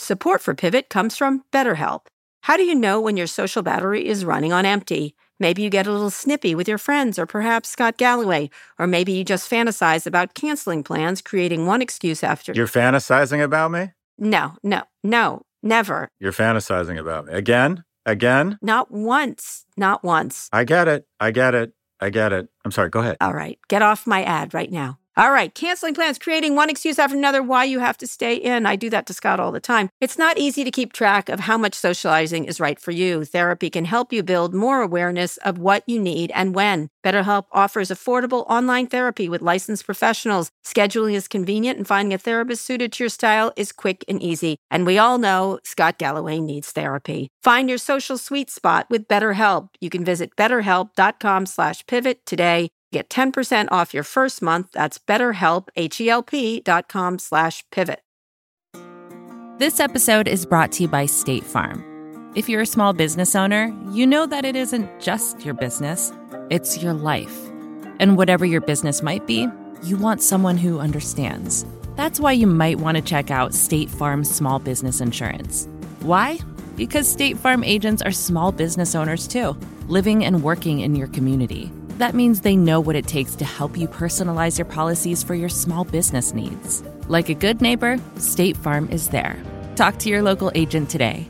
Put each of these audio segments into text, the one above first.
Support for Pivot comes from BetterHelp. How do you know when your social battery is running on empty? Maybe you get a little snippy with your friends or perhaps Scott Galloway, or maybe you just fantasize about canceling plans, creating one excuse after... You're fantasizing about me? No, never. You're fantasizing about me. Again? Not once. I get it. I'm sorry, go ahead. All right, get off my ad right now. All right, canceling plans, creating one excuse after another why you have to stay in. I do that to Scott all the time. It's not easy to keep track of how much socializing is right for you. Therapy can help you build more awareness of what you need and when. BetterHelp offers affordable online therapy with licensed professionals. Scheduling is convenient and finding a therapist suited to your style is quick and easy. And we all know Scott Galloway needs therapy. Find your social sweet spot with BetterHelp. You can visit betterhelp.com/pivot today. Get 10% off your first month. That's BetterHelp, HELP.com/pivot. This episode is brought to you by State Farm. If you're a small business owner, you know that it isn't just your business, it's your life. And whatever your business might be, you want someone who understands. That's why you might want to check out State Farm's small business insurance. Why? Because State Farm agents are small business owners too, living and working in your community. That means they know what it takes to help you personalize your policies for your small business needs. Like a good neighbor, State Farm is there. Talk to your local agent today.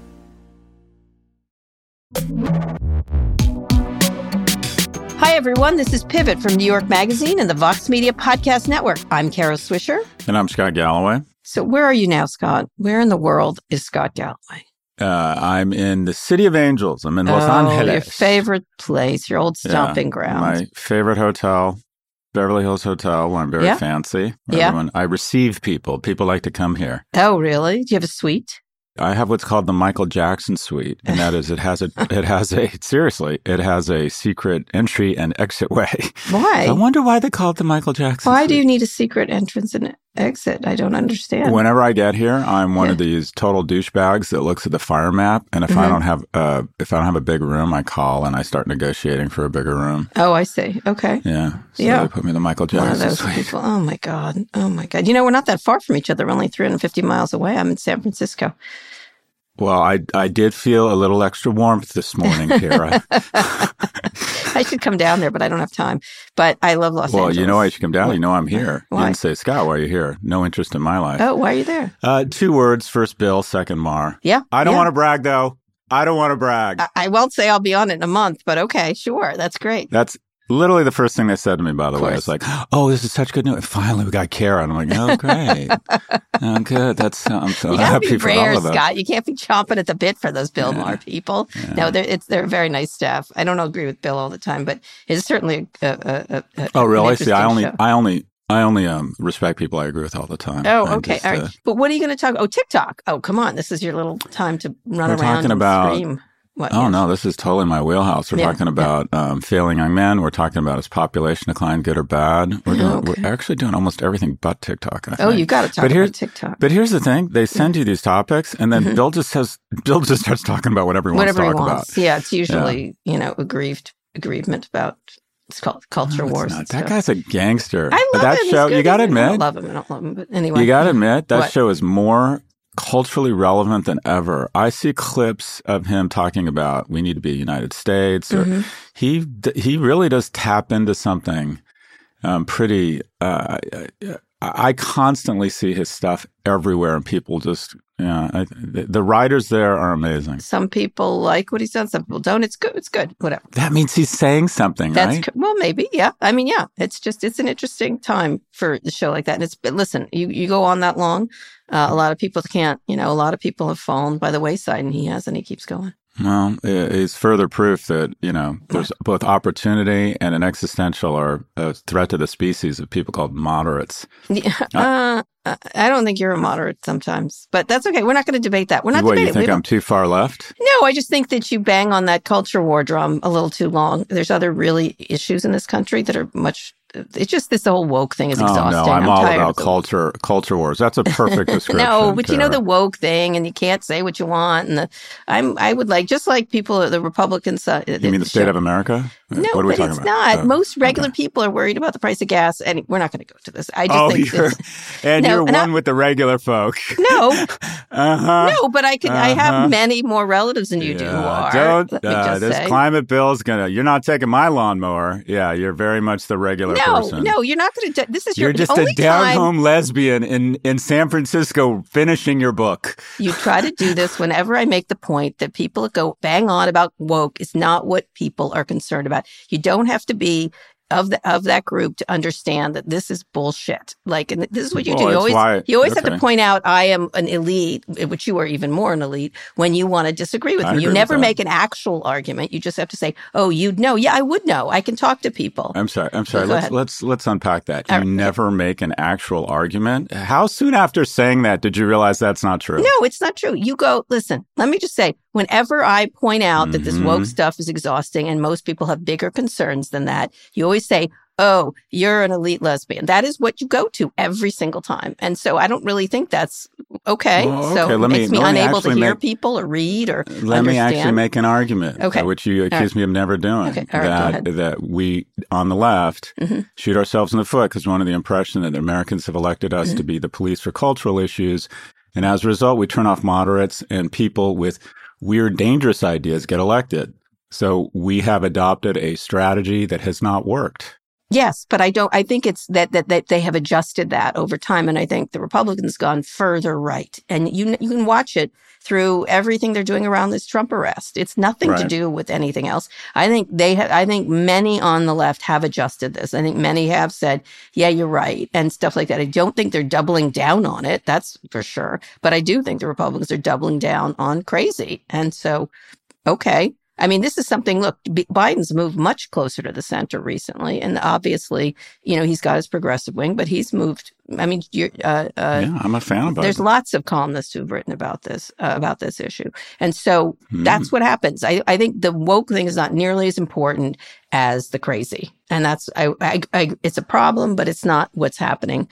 Hi, everyone. This is Pivot from New York Magazine and the Vox Media Podcast Network. I'm Kara Swisher. And I'm Scott Galloway. So where are you now, Scott? Where in the world is Scott Galloway? I'm in the City of Angels. I'm in Los Angeles. Your favorite place, your old stomping ground. My favorite hotel, Beverly Hills Hotel, where I'm very fancy. I receive people. People like to come here. Oh, really? Do you have a suite? I have what's called the Michael Jackson suite, and that is it has a secret entry and exit way. Why? I wonder why they call it the Michael Jackson Why suite. do you need a secret entrance and exit? I don't understand. Whenever I get here, I'm one of these total douchebags that looks at the fire map, and if I don't have a big room, I call and I start negotiating for a bigger room. Oh, I see. Okay. Yeah. So they put me in the Michael Jackson one of those suite. people. Oh my God. You know, we're not that far from each other. We're only 350 miles away. I'm in San Francisco. Well, I did feel a little extra warmth this morning, Kara. I should come down there, but I don't have time. But I love Los Angeles. Well, you know why you should come down? You know I'm here. Why? You didn't say, Scott, why are you here? No interest in my life. Oh, why are you there? 2 words, first Bill, second Mar. Yeah. I don't want to brag, though. I don't want to brag. I won't say I'll be on it in a month, but okay, sure. That's great. That's literally the first thing they said to me, by the way. It's like, oh, this is such good news. Finally, we got Kara. And I'm like, oh, great. Oh, good. I'm so happy for all of us. Scott. You can't be chomping at the bit for those Bill Maher people. Yeah. No, they're a very nice staff. I don't agree with Bill all the time, but it's certainly oh, really? See, I only show. Respect people I agree with all the time. Oh, okay. All right. But what are you going to talk? Oh, TikTok. Oh, come on. This is your little time to run around and scream. What, no, this is totally my wheelhouse. We're talking about failing young men. We're talking about is population decline good or bad. We're actually doing almost everything but TikTok, I think. Oh, you've got to talk about TikTok. But here's the thing. They send you these topics, and then Bill just starts talking about whatever he wants to talk about. Yeah, it's usually, aggrievement about, it's called culture wars. That guy's a gangster. I love that him. show. You got to admit. I don't love him, but anyway. You got to admit, that show is more culturally relevant than ever. I see clips of him talking about we need to be United States, or he really does tap into something pretty. I constantly see his stuff everywhere, and people just the writers there are amazing. Some people like what he's done, some people don't. It's good. It's good. Whatever. That means he's saying something, right? Well, maybe. Yeah. I mean, yeah. It's an interesting time for the show like that. And listen, you go on that long. A lot of people can't. A lot of people have fallen by the wayside, and he hasn't. He keeps going. Well, it's further proof that, there's both opportunity and an existential or a threat to the species of people called moderates. Yeah, I don't think you're a moderate sometimes, but that's okay. We're not going to debate that. We're not debating. You think I'm too far left? No, I just think that you bang on that culture war drum a little too long. There's other really issues in this country that are much it's just this whole woke thing is exhausting. Oh, no, I'm all about culture wars. That's a perfect description. No, but the woke thing, and you can't say what you want. And I would like, just like people, the Republicans. You mean the state of America? No, what are we talking about? Not. Most regular people are worried about the price of gas, and we're not going to go to this. I just think you're one with the regular folk. No, no, but I have many more relatives than you do who are. This climate bill's you're not taking my lawnmower. Yeah, you're very much the regular person. No, you're not going to. This is you're just a down-home lesbian in San Francisco finishing your book. You try to do this whenever I make the point that people go bang on about woke is not what people are concerned about. You don't have to be of that group to understand that this is bullshit. Like, and this is what you do. You always have to point out I am an elite, which you are even more an elite, when you want to disagree with me. You never make an actual argument. You just have to say, "Oh, you'd know." Yeah, I would know. I can talk to people. I'm sorry. Let's unpack that. You never make an actual argument. How soon after saying that did you realize that's not true? No, it's not true. You go, listen, let me just say, whenever I point out that this woke stuff is exhausting and most people have bigger concerns than that, you always say, "Oh, you're an elite lesbian." That is what you go to every single time. And so I don't really think that's okay. So it makes me unable to hear people or read or understand. Let me actually make an argument, which you accuse me of never doing. Okay. All right, that we, on the left, shoot ourselves in the foot because we're under the impression that the Americans have elected us to be the police for cultural issues. And as a result, we turn off moderates and people with weird, dangerous ideas get elected. So we have adopted a strategy that has not worked. Yes, but I think it's that they have adjusted that over time. And I think the Republicans gone further right. And you can watch it through everything they're doing around this Trump arrest. It's nothing to do with anything else. I think I think many on the left have adjusted this. I think many have said, yeah, you're right, and stuff like that. I don't think they're doubling down on it. That's for sure. But I do think the Republicans are doubling down on crazy. And so, okay. I mean, this is something, look, Biden's moved much closer to the center recently. And obviously, he's got his progressive wing, but he's moved. I mean, I'm a fan of it. There's lots of columnists who've written about this issue. And so that's what happens. I think the woke thing is not nearly as important as the crazy. And that's, it's a problem, but it's not what's happening,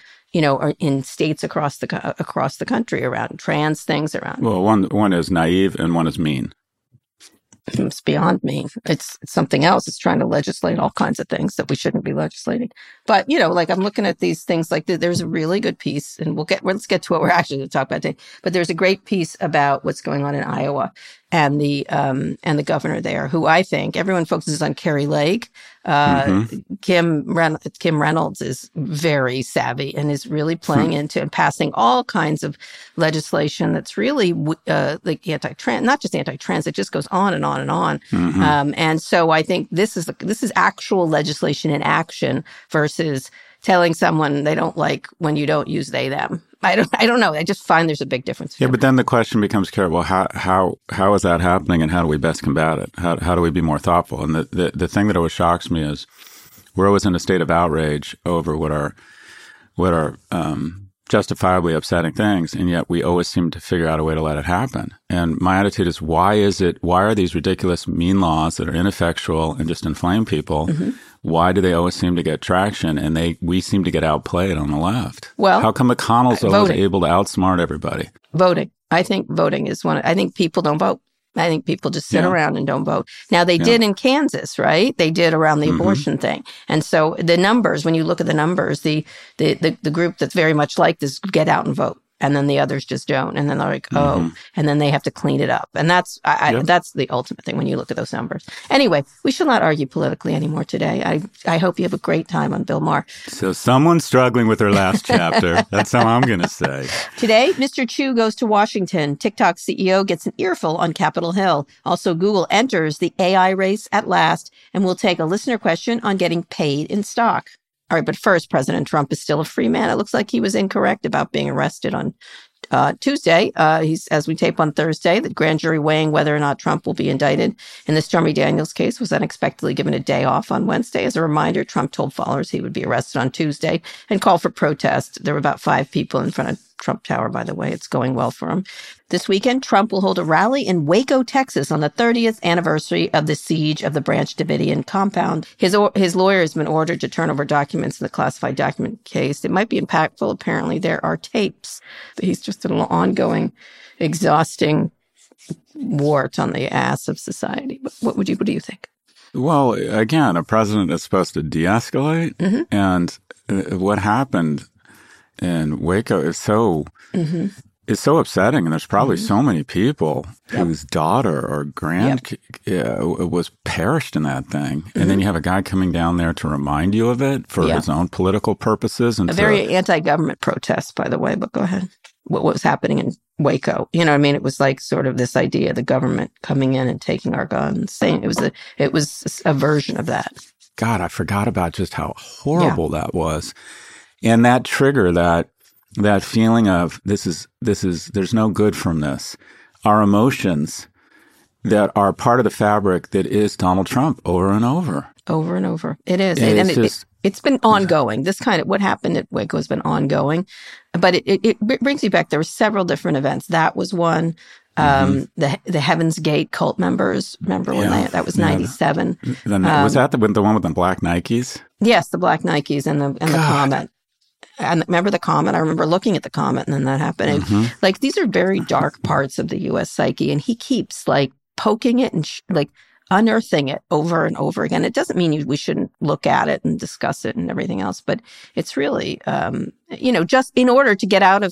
in states across the country around trans things around. Well, one is naive and one is mean. It's beyond me. It's something else. It's trying to legislate all kinds of things that we shouldn't be legislating. But, like I'm looking at these things, like there's a really good piece, and let's get to what we're actually going to talk about today. But there's a great piece about what's going on in Iowa and the governor there, who I think everyone focuses on Kari Lake. Kim Reynolds is very savvy and is really playing into and passing all kinds of legislation that's really like anti-trans, not just anti-trans. It just goes on and on and on. And so I think this is actual legislation in action versus telling someone they don't like when you don't use they them. I don't know. I just find there's a big difference. Yeah, but then the question becomes, Kara, well, how is that happening, and how do we best combat it? How do we be more thoughtful? And the thing that always shocks me is we're always in a state of outrage over what are justifiably upsetting things, and yet we always seem to figure out a way to let it happen. And my attitude is, why are these ridiculous, mean laws that are ineffectual and just inflame people? Why do they always seem to get traction, and we seem to get outplayed on the left? Well, how come McConnell's always able to outsmart everybody? Voting. I think voting is one. I think people don't vote. I think people just sit around and don't vote. Now, they did in Kansas, right? They did around the abortion thing. And so the numbers, when you look at the numbers, the group that's very much like this get out and vote. And then the others just don't. And then they're like, and then they have to clean it up. And that's that's the ultimate thing when you look at those numbers. Anyway, we shall not argue politically anymore today. I hope you have a great time on Bill Maher. So someone's struggling with their last chapter. That's how I'm going to say. Today, Mr. Chu goes to Washington. TikTok CEO gets an earful on Capitol Hill. Also, Google enters the AI race at last. And we'll take a listener question on getting paid in stock. All right, but first, President Trump is still a free man. It looks like he was incorrect about being arrested on Tuesday. As we tape on Thursday, the grand jury weighing whether or not Trump will be indicted in the Stormy Daniels case was unexpectedly given a day off on Wednesday. As a reminder, Trump told followers he would be arrested on Tuesday and called for protest. There were about 5 people in front of Trump Tower, by the way. It's going well for him. This weekend, Trump will hold a rally in Waco, Texas on the 30th anniversary of the siege of the Branch Davidian compound. His lawyer has been ordered to turn over documents in the classified document case. It might be impactful. Apparently, there are tapes. He's just an ongoing, exhausting wart on the ass of society. But what do you think? Well, again, a president is supposed to de-escalate, and what happened in Waco is so upsetting, and there's probably so many people whose daughter or was perished in that thing, and then you have a guy coming down there to remind you of it for his own political purposes. And a very anti-government protest, by the way, but go ahead. What was happening in Waco? You know what I mean? It was like sort of this idea of the government coming in and taking our guns, saying it was a version of that. God, I forgot about just how horrible that was. And that trigger, that feeling of there's no good from this. Our emotions that are part of the fabric that is Donald Trump over and over. Over and over. It is. And it's been ongoing. This kind of, what happened at Waco has been ongoing. But it brings you back. There were several different events. That was one. The Heaven's Gate cult members. Remember when that was 97? Was that the one with the black Nikes? Yes, the black Nikes and the Comet. And remember the Comet? I remember looking at the Comet and then that happening. Like, these are very dark parts of the U.S. psyche, and he keeps like poking it and unearthing it over and over again. It doesn't mean we shouldn't look at it and discuss it and everything else, but it's really, just in order to get out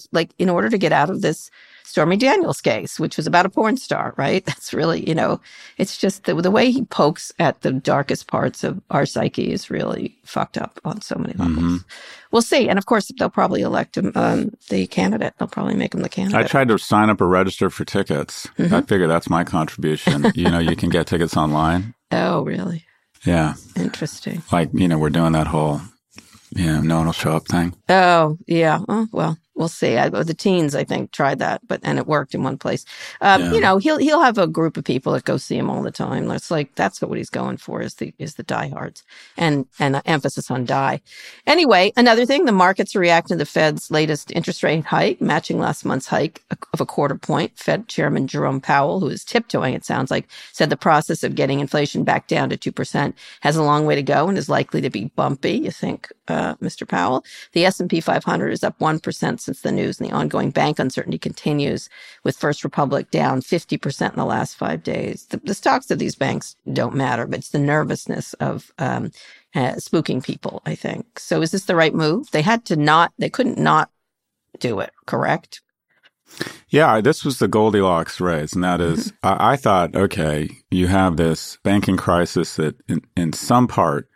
of this Stormy Daniels case, which was about a porn star, right? That's really, it's just the way he pokes at the darkest parts of our psyche is really fucked up on so many levels. We'll see. And of course, they'll probably elect him the candidate. They'll probably make him the candidate. I tried to sign up or register for tickets. I figure that's my contribution. You can get tickets online. Oh, really? Yeah. Interesting. Like, we're doing that whole, no one will show up thing. Oh, yeah. Oh, well. We'll see. The teens, I think, tried that, and it worked in one place. He'll have a group of people that go see him all the time. It's like that's what he's going for is the diehards, and emphasis on die. Anyway, another thing, the markets are reacting to the Fed's latest interest rate hike, matching last month's hike of a quarter point. Fed Chairman Jerome Powell, who is tiptoeing, it sounds like, said the process of getting inflation back down to 2% has a long way to go and is likely to be bumpy. You think, Mr. Powell? The S&P 500 is up 1% since the news, and the ongoing bank uncertainty continues, with First Republic down 50% in the last 5 days. The stocks of these banks don't matter, but it's the nervousness of spooking people, I think. So is this the right move? They couldn't not do it, correct? Yeah, this was the Goldilocks raise, and that is, I thought, okay, you have this banking crisis that in some part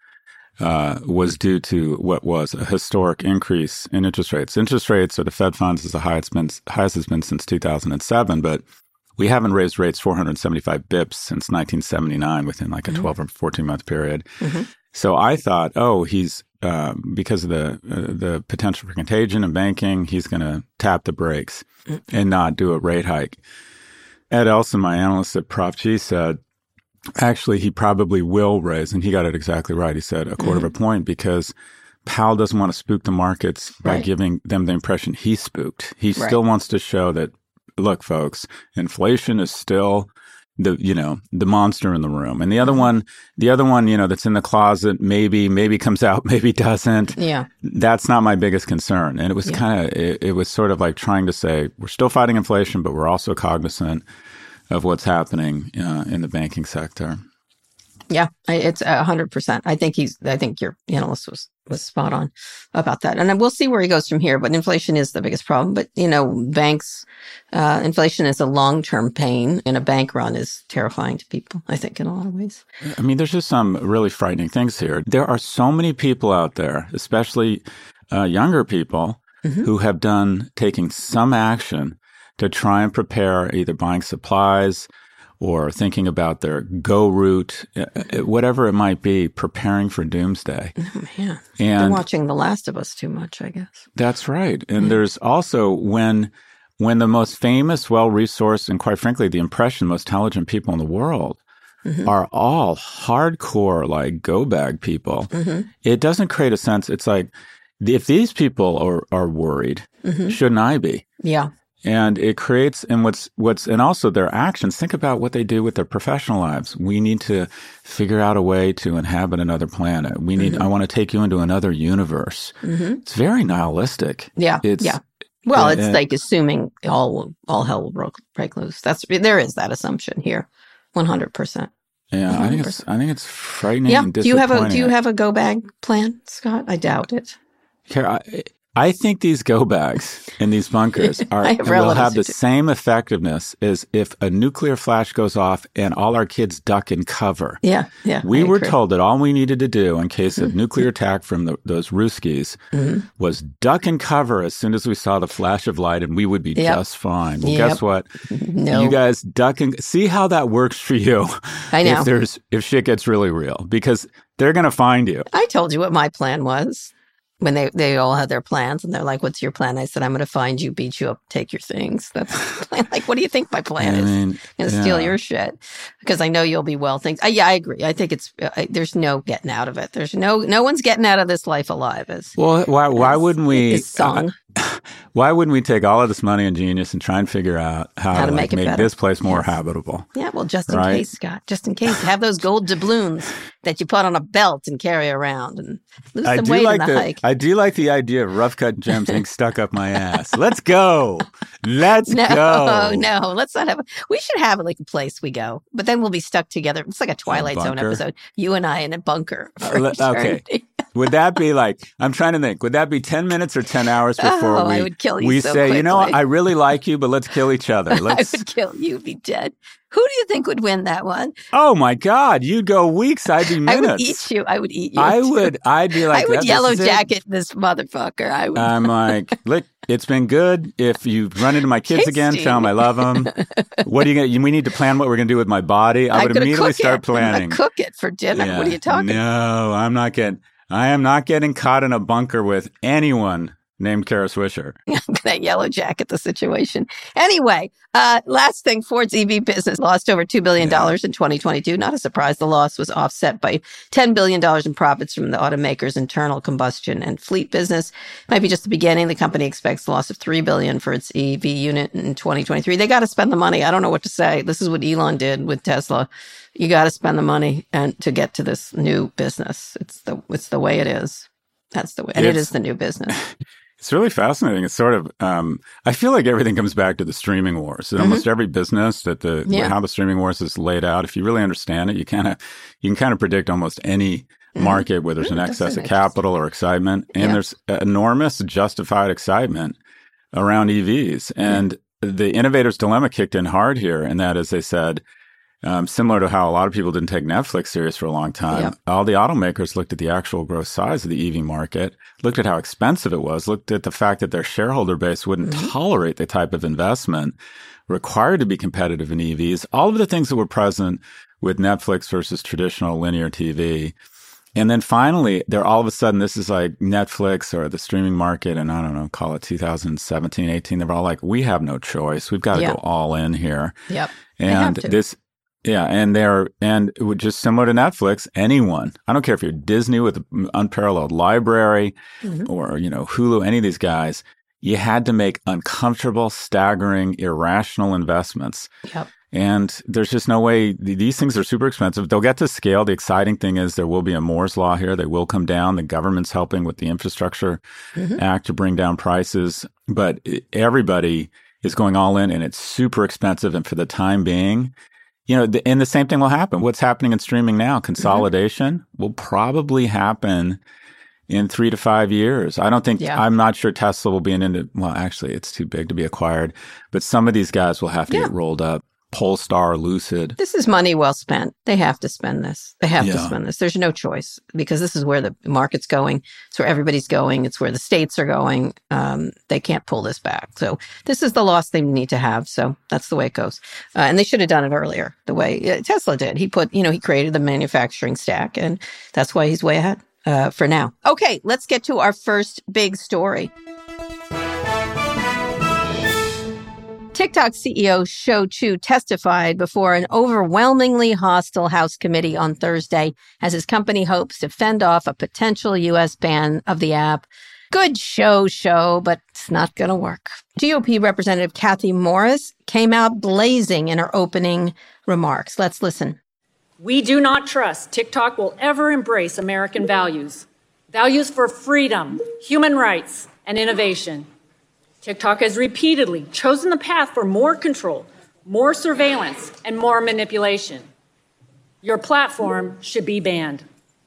was due to what was a historic increase in interest rates. Interest rates, or the Fed funds, is the highest it's been since 2007, but we haven't raised rates 475 bips since 1979 within like a 12 or 14-month period. So I thought, he's because of the potential for contagion in banking, he's going to tap the brakes and not do a rate hike. Ed Elson, my analyst at Prof G, said, actually, he probably will raise, and he got it exactly right. He said a quarter of a point because Powell doesn't want to spook the markets by giving them the impression he's spooked. He still wants to show that, look, folks, inflation is still the monster in the room. And the other one, that's in the closet, maybe comes out, maybe doesn't. Yeah. That's not my biggest concern. And it was it was sort of like trying to say, we're still fighting inflation, but we're also cognizant of what's happening in the banking sector. Yeah, it's 100%. I think your analyst was spot on about that. And we'll see where he goes from here. But inflation is the biggest problem. But, banks, inflation is a long-term pain, and a bank run is terrifying to people, I think, in a lot of ways. I mean, there's just some really frightening things here. There are so many people out there, especially younger people, who have taken some action to try and prepare, either buying supplies or thinking about their go route, whatever it might be, preparing for doomsday. Oh, man. And they're watching The Last of Us too much, I guess. That's right. And there's also when the most famous, well-resourced, and quite frankly, the most intelligent people in the world are all hardcore, like, go bag people, it doesn't create a sense. It's like, if these people are worried, shouldn't I be? Yeah. And it creates, and and also their actions. Think about what they do with their professional lives. We need to figure out a way to inhabit another planet. I want to take you into another universe. It's very nihilistic. Yeah. Well, it's like assuming all hell will break loose. There is that assumption here, 100%. Yeah, 100%. I think it's frightening. Yeah. And Do you have a go bag plan, Scott? I doubt it. I think these go bags in these bunkers will have the same effectiveness as if a nuclear flash goes off and all our kids duck and cover. Yeah. We were told that all we needed to do in case of nuclear attack from those Ruskies was duck and cover as soon as we saw the flash of light, and we would be just fine. Well, guess what? No. You guys duck and see how that works for you. I know. If shit gets really real, because they're going to find you. I told you what my plan was. When they all had their plans, and they're like, "What's your plan?" I said, "I'm going to find you, beat you up, take your things." That's the plan. Like, what do you think my plan is? I'm going to steal your shit because I know you'll be well. Things. Yeah, I agree. I think there's no getting out of it. There's no one's getting out of this life alive. Why wouldn't we? Sung. Why wouldn't we take all of this money and genius and try and figure out how to make this place more habitable? Yeah, well, just in case, Scott. Just in case, have those gold doubloons that you put on a belt and carry around and lose some weight in the hike. I do like the idea of Rough Cut Gems ink stuck up my ass. Let's go. Let's go. No, let's not have. We should have like a place we go, but then we'll be stuck together. It's like a Twilight Zone episode. You and I in a bunker. Okay. Would that be like, I'm trying to think, would that be 10 minutes or 10 hours before I would kill you we so say, quickly. you know, I really like you, but let's kill each other. I would kill you, be dead. Who do you think would win that one? Oh my God, you'd go weeks, I'd be minutes. I would eat you. I would eat you. I'd be like, I would yellow jacket this motherfucker. I'm like, look, it's been good. If you run into my kids again, tell them I love them. What are you going to, we need to plan what we're going to do with my body. I would immediately start planning. I'm gonna cook it for dinner. Yeah, what are you talking about? No, I am not getting caught in a bunker with anyone named Kara Swisher. I'm going to yellow jacket the situation. Anyway, last thing, Ford's EV business lost over $2 billion in 2022. Not a surprise. The loss was offset by $10 billion in profits from the automaker's internal combustion and fleet business. Might be just the beginning. The company expects a loss of $3 billion for its EV unit in 2023. They got to spend the money. I don't know what to say. This is what Elon did with Tesla. You got to spend the money and to get to this new business. It's the way it is. That's the way. And it is the new business. It's really fascinating. It's sort of, I feel like everything comes back to the streaming wars. In almost every business how the streaming wars is laid out, if you really understand it, you can kind of predict almost any market where there's an excess of capital or excitement. And there's enormous justified excitement around EVs. And the innovator's dilemma kicked in hard here. And that is, they said, similar to how a lot of people didn't take Netflix serious for a long time, all the automakers looked at the actual gross size of the EV market, looked at how expensive it was, looked at the fact that their shareholder base wouldn't tolerate the type of investment required to be competitive in EVs, all of the things that were present with Netflix versus traditional linear TV. And then finally, all of a sudden, this is like Netflix or the streaming market, and I don't know, call it 2017, 18. They're all like, we have no choice. We've got to go all in here. Yep. And and just similar to Netflix, anyone, I don't care if you're Disney with an unparalleled library or, Hulu, any of these guys, you had to make uncomfortable, staggering, irrational investments. Yep. And there's just no way. These things are super expensive. They'll get to scale. The exciting thing is there will be a Moore's Law here. They will come down. The government's helping with the Infrastructure Act to bring down prices. But everybody is going all in, and it's super expensive. And for the time being, and the same thing will happen. What's happening in streaming now, consolidation will probably happen in 3 to 5 years. I don't think, I'm not sure Tesla will be actually, it's too big to be acquired. But some of these guys will have to get rolled up. Polestar, Lucid. This is money well spent. They have to spend this. To spend this. There's no choice because this is where the market's going. It's where everybody's going. It's where the states are going. They can't pull this back. So this is the loss they need to have. So that's the way it goes. And they should have done it earlier, the way Tesla did. He created the manufacturing stack, and that's why he's way ahead for now. Okay, let's get to our first big story. TikTok CEO Shou Chew testified before an overwhelmingly hostile House committee on Thursday as his company hopes to fend off a potential U.S. ban of the app. Good show, but it's not going to work. GOP Representative Kathy Morris came out blazing in her opening remarks. Let's listen. We do not trust TikTok will ever embrace American values. Values for freedom, human rights, and innovation. TikTok has repeatedly chosen the path for more control, more surveillance, and more manipulation. Your platform should be banned.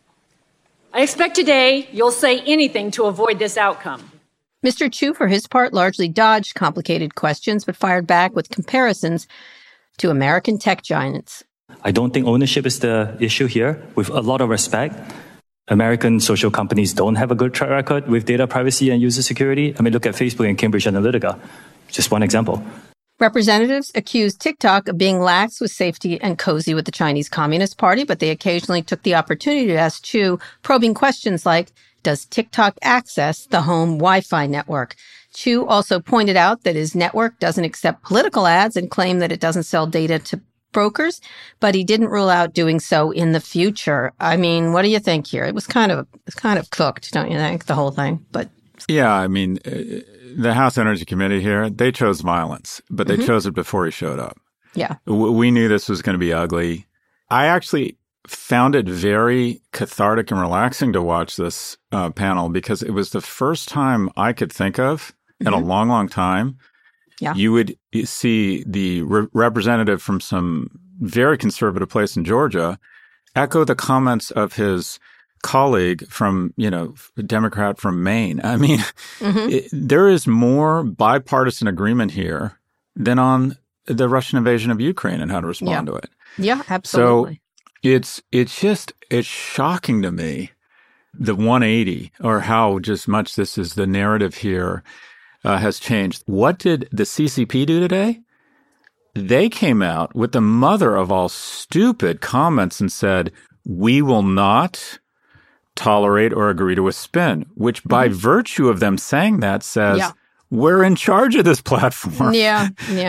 I expect today you'll say anything to avoid this outcome. Mr. Chu, for his part, largely dodged complicated questions, but fired back with comparisons to American tech giants. I don't think ownership is the issue here. With a lot of respect, American social companies don't have a good track record with data privacy and user security. I mean, look at Facebook and Cambridge Analytica. Just one example. Representatives accused TikTok of being lax with safety and cozy with the Chinese Communist Party, but they occasionally took the opportunity to ask Chu probing questions like, does TikTok access the home Wi-Fi network? Chu also pointed out that his network doesn't accept political ads and claimed that it doesn't sell data to brokers, but he didn't rule out doing so in the future. I mean, what do you think here? It was kind of cooked, don't you think, the whole thing? But yeah, I mean, the House Energy Committee here, they chose violence, but they chose it before he showed up. Yeah. We knew this was going to be ugly. I actually found it very cathartic and relaxing to watch this panel because it was the first time I could think of in a long, long time. Yeah. You would see the representative from some very conservative place in Georgia echo the comments of his colleague from, a Democrat from Maine. I mean, there is more bipartisan agreement here than on the Russian invasion of Ukraine and how to respond to it. Yeah, absolutely. So it's shocking to me, the 180 or how just much this is the narrative here has changed. What did the CCP do today? They came out with the mother of all stupid comments and said, we will not tolerate or agree to a spin, which by virtue of them saying that says, we're in charge of this platform. Yeah.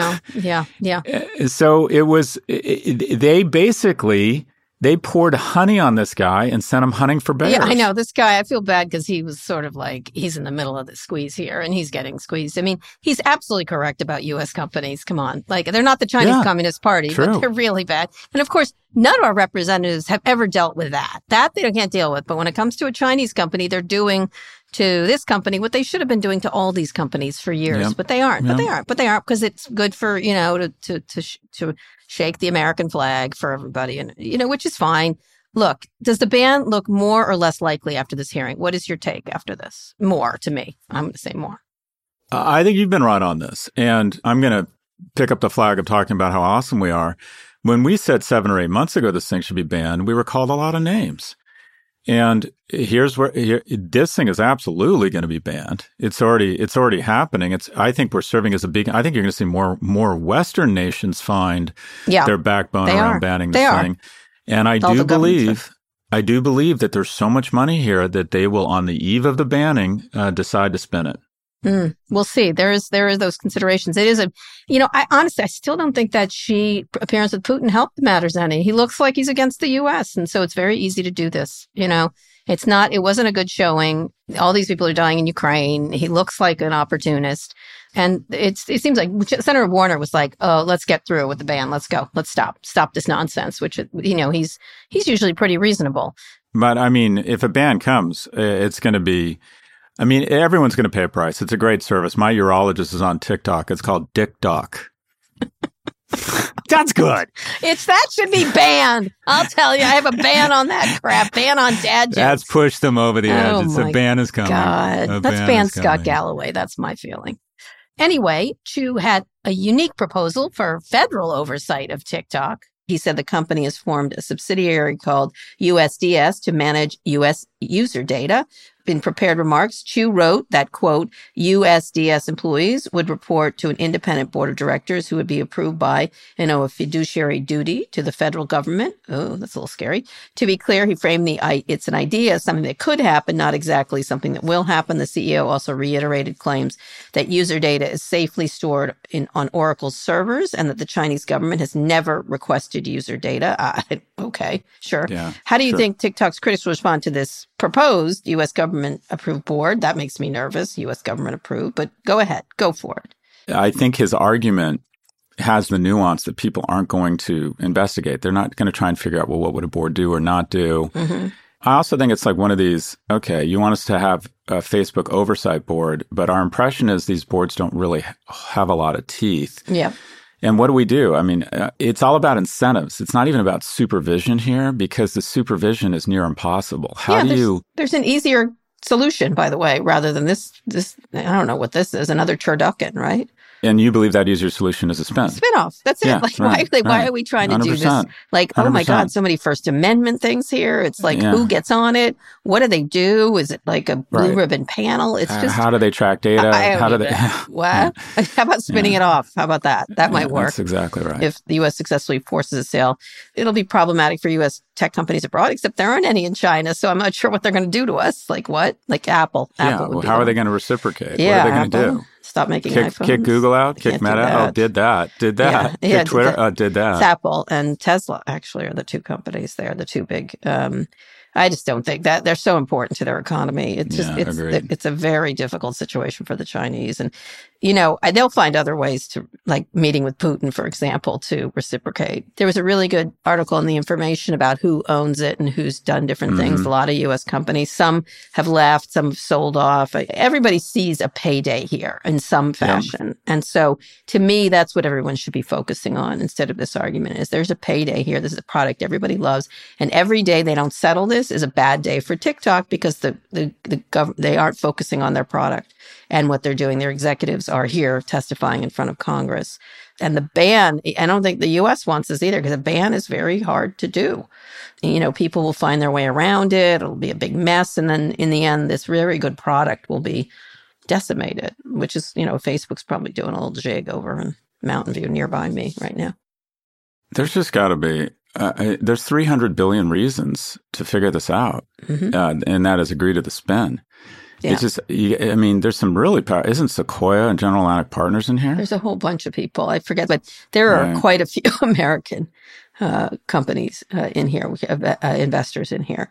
So it was, they basically, they poured honey on this guy and sent him hunting for bears. Yeah, I know. This guy, I feel bad because he was sort of like, he's in the middle of the squeeze here and he's getting squeezed. I mean, he's absolutely correct about U.S. companies. Come on. Like, they're not the Chinese Communist Party, but they're really bad. And of course, none of our representatives have ever dealt with that. That they can't deal with. But when it comes to a Chinese company, they're doing to this company what they should have been doing to all these companies for years. But they aren't. But they aren't because it's good for, to shake the American flag for everybody, and which is fine. Look, does the ban look more or less likely after this hearing? What is your take after this? More to me. I'm going to say more. I think you've been right on this, and I'm going to pick up the flag of talking about how awesome we are. When we said 7 or 8 months ago this thing should be banned, we were called a lot of names. And here's where this thing is absolutely going to be banned. It's already happening. I think we're serving as a big. I think you're going to see more Western nations find their backbone around banning this thing. And I do believe that there's so much money here that they will, on the eve of the banning, decide to spin it. We'll see. There is those considerations. It is I still don't think that she appearance with Putin helped matters any. He looks like he's against the U.S. And so it's very easy to do this. It wasn't a good showing. All these people are dying in Ukraine. He looks like an opportunist. And it seems like Senator Warner was like, oh, let's get through with the ban. Let's go. Let's stop this nonsense, which, he's usually pretty reasonable. But I mean, if a ban comes, it's going to be, everyone's going to pay a price. It's a great service. My urologist is on TikTok. It's called Dick Doc. That's good. That should be banned. I'll tell you, I have a ban on that crap. Ban on dad jokes. That's pushed them over the edge. A ban is coming. God. Let's ban Scott Galloway. That's my feeling. Anyway, Chu had a unique proposal for federal oversight of TikTok. He said the company has formed a subsidiary called USDS to manage U.S. user data. In prepared remarks, Chu wrote that, quote, USDS employees would report to an independent board of directors who would be approved by, a fiduciary duty to the federal government. Oh, that's a little scary. To be clear, he framed it's an idea, something that could happen, not exactly something that will happen. The CEO also reiterated claims that user data is safely stored on Oracle's servers and that the Chinese government has never requested user data. Okay, sure. Yeah, How do you think TikTok's critics will respond to this proposed U.S. government-approved board. That makes me nervous, U.S. government-approved. But go ahead. Go for it. I think his argument has the nuance that people aren't going to investigate. They're not going to try and figure out, well, what would a board do or not do? Mm-hmm. I also think it's like one of these, okay, you want us to have a Facebook oversight board, but our impression is these boards don't really have a lot of teeth. Yeah. And what do? I mean, it's all about incentives. It's not even about supervision here because the supervision is near impossible. How do you... There's an easier solution, by the way, rather than this, I don't know what this is, another turducken, right? And you believe that easier solution is a spin-off. That's it. Yeah, like, right, why are we trying to 100%. Do this? Like, 100%. Oh my God, so many First Amendment things here. It's like, who gets on it? What do they do? Is it like a blue ribbon panel? It's just... how do they track data? How do they... What? How about spinning it off? How about that? That might work. That's exactly right. If the U.S. successfully forces a sale, it'll be problematic for U.S. tech companies abroad, except there aren't any in China. So I'm not sure what they're going to do to us. Like what? Like Apple. Apple would be how are they going to reciprocate? Yeah, what are they going to do? Stop making iPhones. Kick Google out? Kick Meta out? Oh, did that. Yeah, kick Twitter? Did that. It's Apple and Tesla, actually, are the two companies there, the two big. I just don't think that they're so important to their economy. It's just, it's a very difficult situation for the Chinese. And, you know, they'll find other ways to, like meeting with Putin, for example, to reciprocate. There was a really good article in The Information about who owns it and who's done different things. A lot of U.S. companies, some have left, some have sold off. Everybody sees a payday here in some fashion. Yeah. And so to me, that's what everyone should be focusing on instead of this argument is there's a payday here. This is a product everybody loves. And every day they don't settle this is a bad day for TikTok because they aren't focusing on their product and what they're doing. Their executives are here testifying in front of Congress. And the ban, I don't think the U.S. wants this either because a ban is very hard to do. You know, people will find their way around it. It'll be a big mess. And then in the end, this very good product will be decimated, which is, you know, Facebook's probably doing a little jig over in Mountain View nearby me right now. There's just got to be. There's 300 billion reasons to figure this out, and that is agree to the spin. Yeah. It's just, I mean, there's some really powerful. Isn't Sequoia and General Atlantic partners in here? There's a whole bunch of people. I forget, but there are quite a few American companies in here. We have investors in here,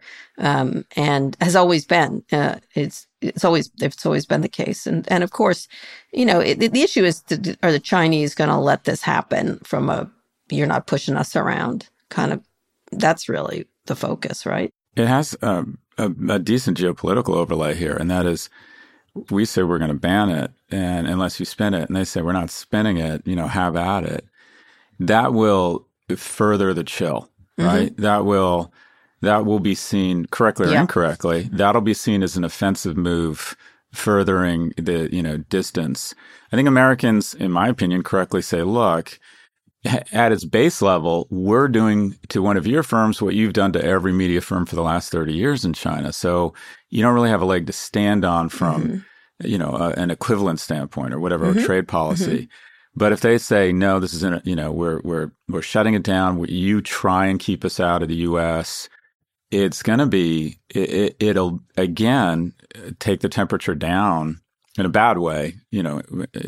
and has always been. It's always been the case. And of course, you know, the issue is: are the Chinese going to let this happen from a "you're not pushing us around" kind of? That's really the focus, right? It has a decent geopolitical overlay here, and that is, we say we're going to ban it, and unless you spin it, and they say we're not spinning it, you know, have at it. That will further the chill, right? That will be seen correctly or incorrectly. That'll be seen as an offensive move, furthering the, you know, distance. I think Americans, in my opinion, correctly say, look, at its base level, we're doing to one of your firms what you've done to every media firm for the last 30 years in China. So you don't really have a leg to stand on from, you know, an equivalent standpoint or whatever, or trade policy. But if they say, no, this isn't, you know, we're shutting it down, you try and keep us out of the U.S., it's going to be, it'll, again, take the temperature down in a bad way, you know,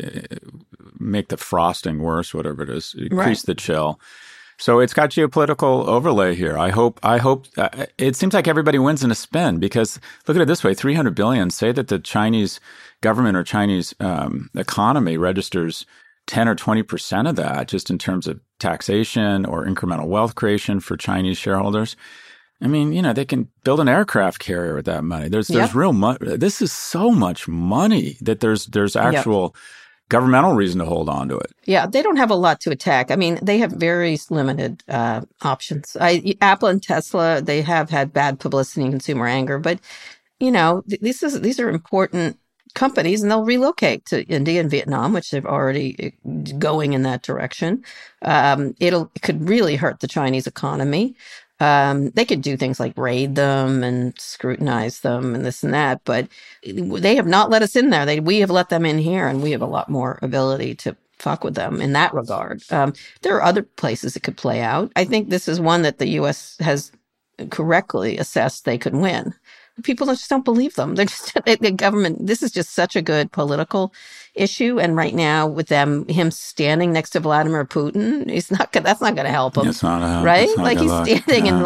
make the frosting worse, whatever it is, increase the chill. So it's got geopolitical overlay here. I hope it seems like everybody wins in a spin because look at it this way, 300 billion, say that the Chinese government or Chinese economy registers 10 or 20% of that just in terms of taxation or incremental wealth creation for Chinese shareholders. I mean, you know, they can build an aircraft carrier with that money. There's real money. This is so much money that there's actual governmental reason to hold on to it. Yeah, they don't have a lot to attack. I mean, they have very limited options. Apple and Tesla, they have had bad publicity and consumer anger, but you know, these are important companies, and they'll relocate to India and Vietnam, which they've already going in that direction. It could really hurt the Chinese economy. They could do things like raid them and scrutinize them and this and that, but they have not let us in there. We have let them in here, and we have a lot more ability to fuck with them in that regard. There are other places it could play out. I think this is one that the U.S. has correctly assessed they could win. People just don't believe them. They're just the government. This is just such a good political issue, and right now with him standing next to Vladimir Putin, that's not going to help him. It's not right? Like he's standing and like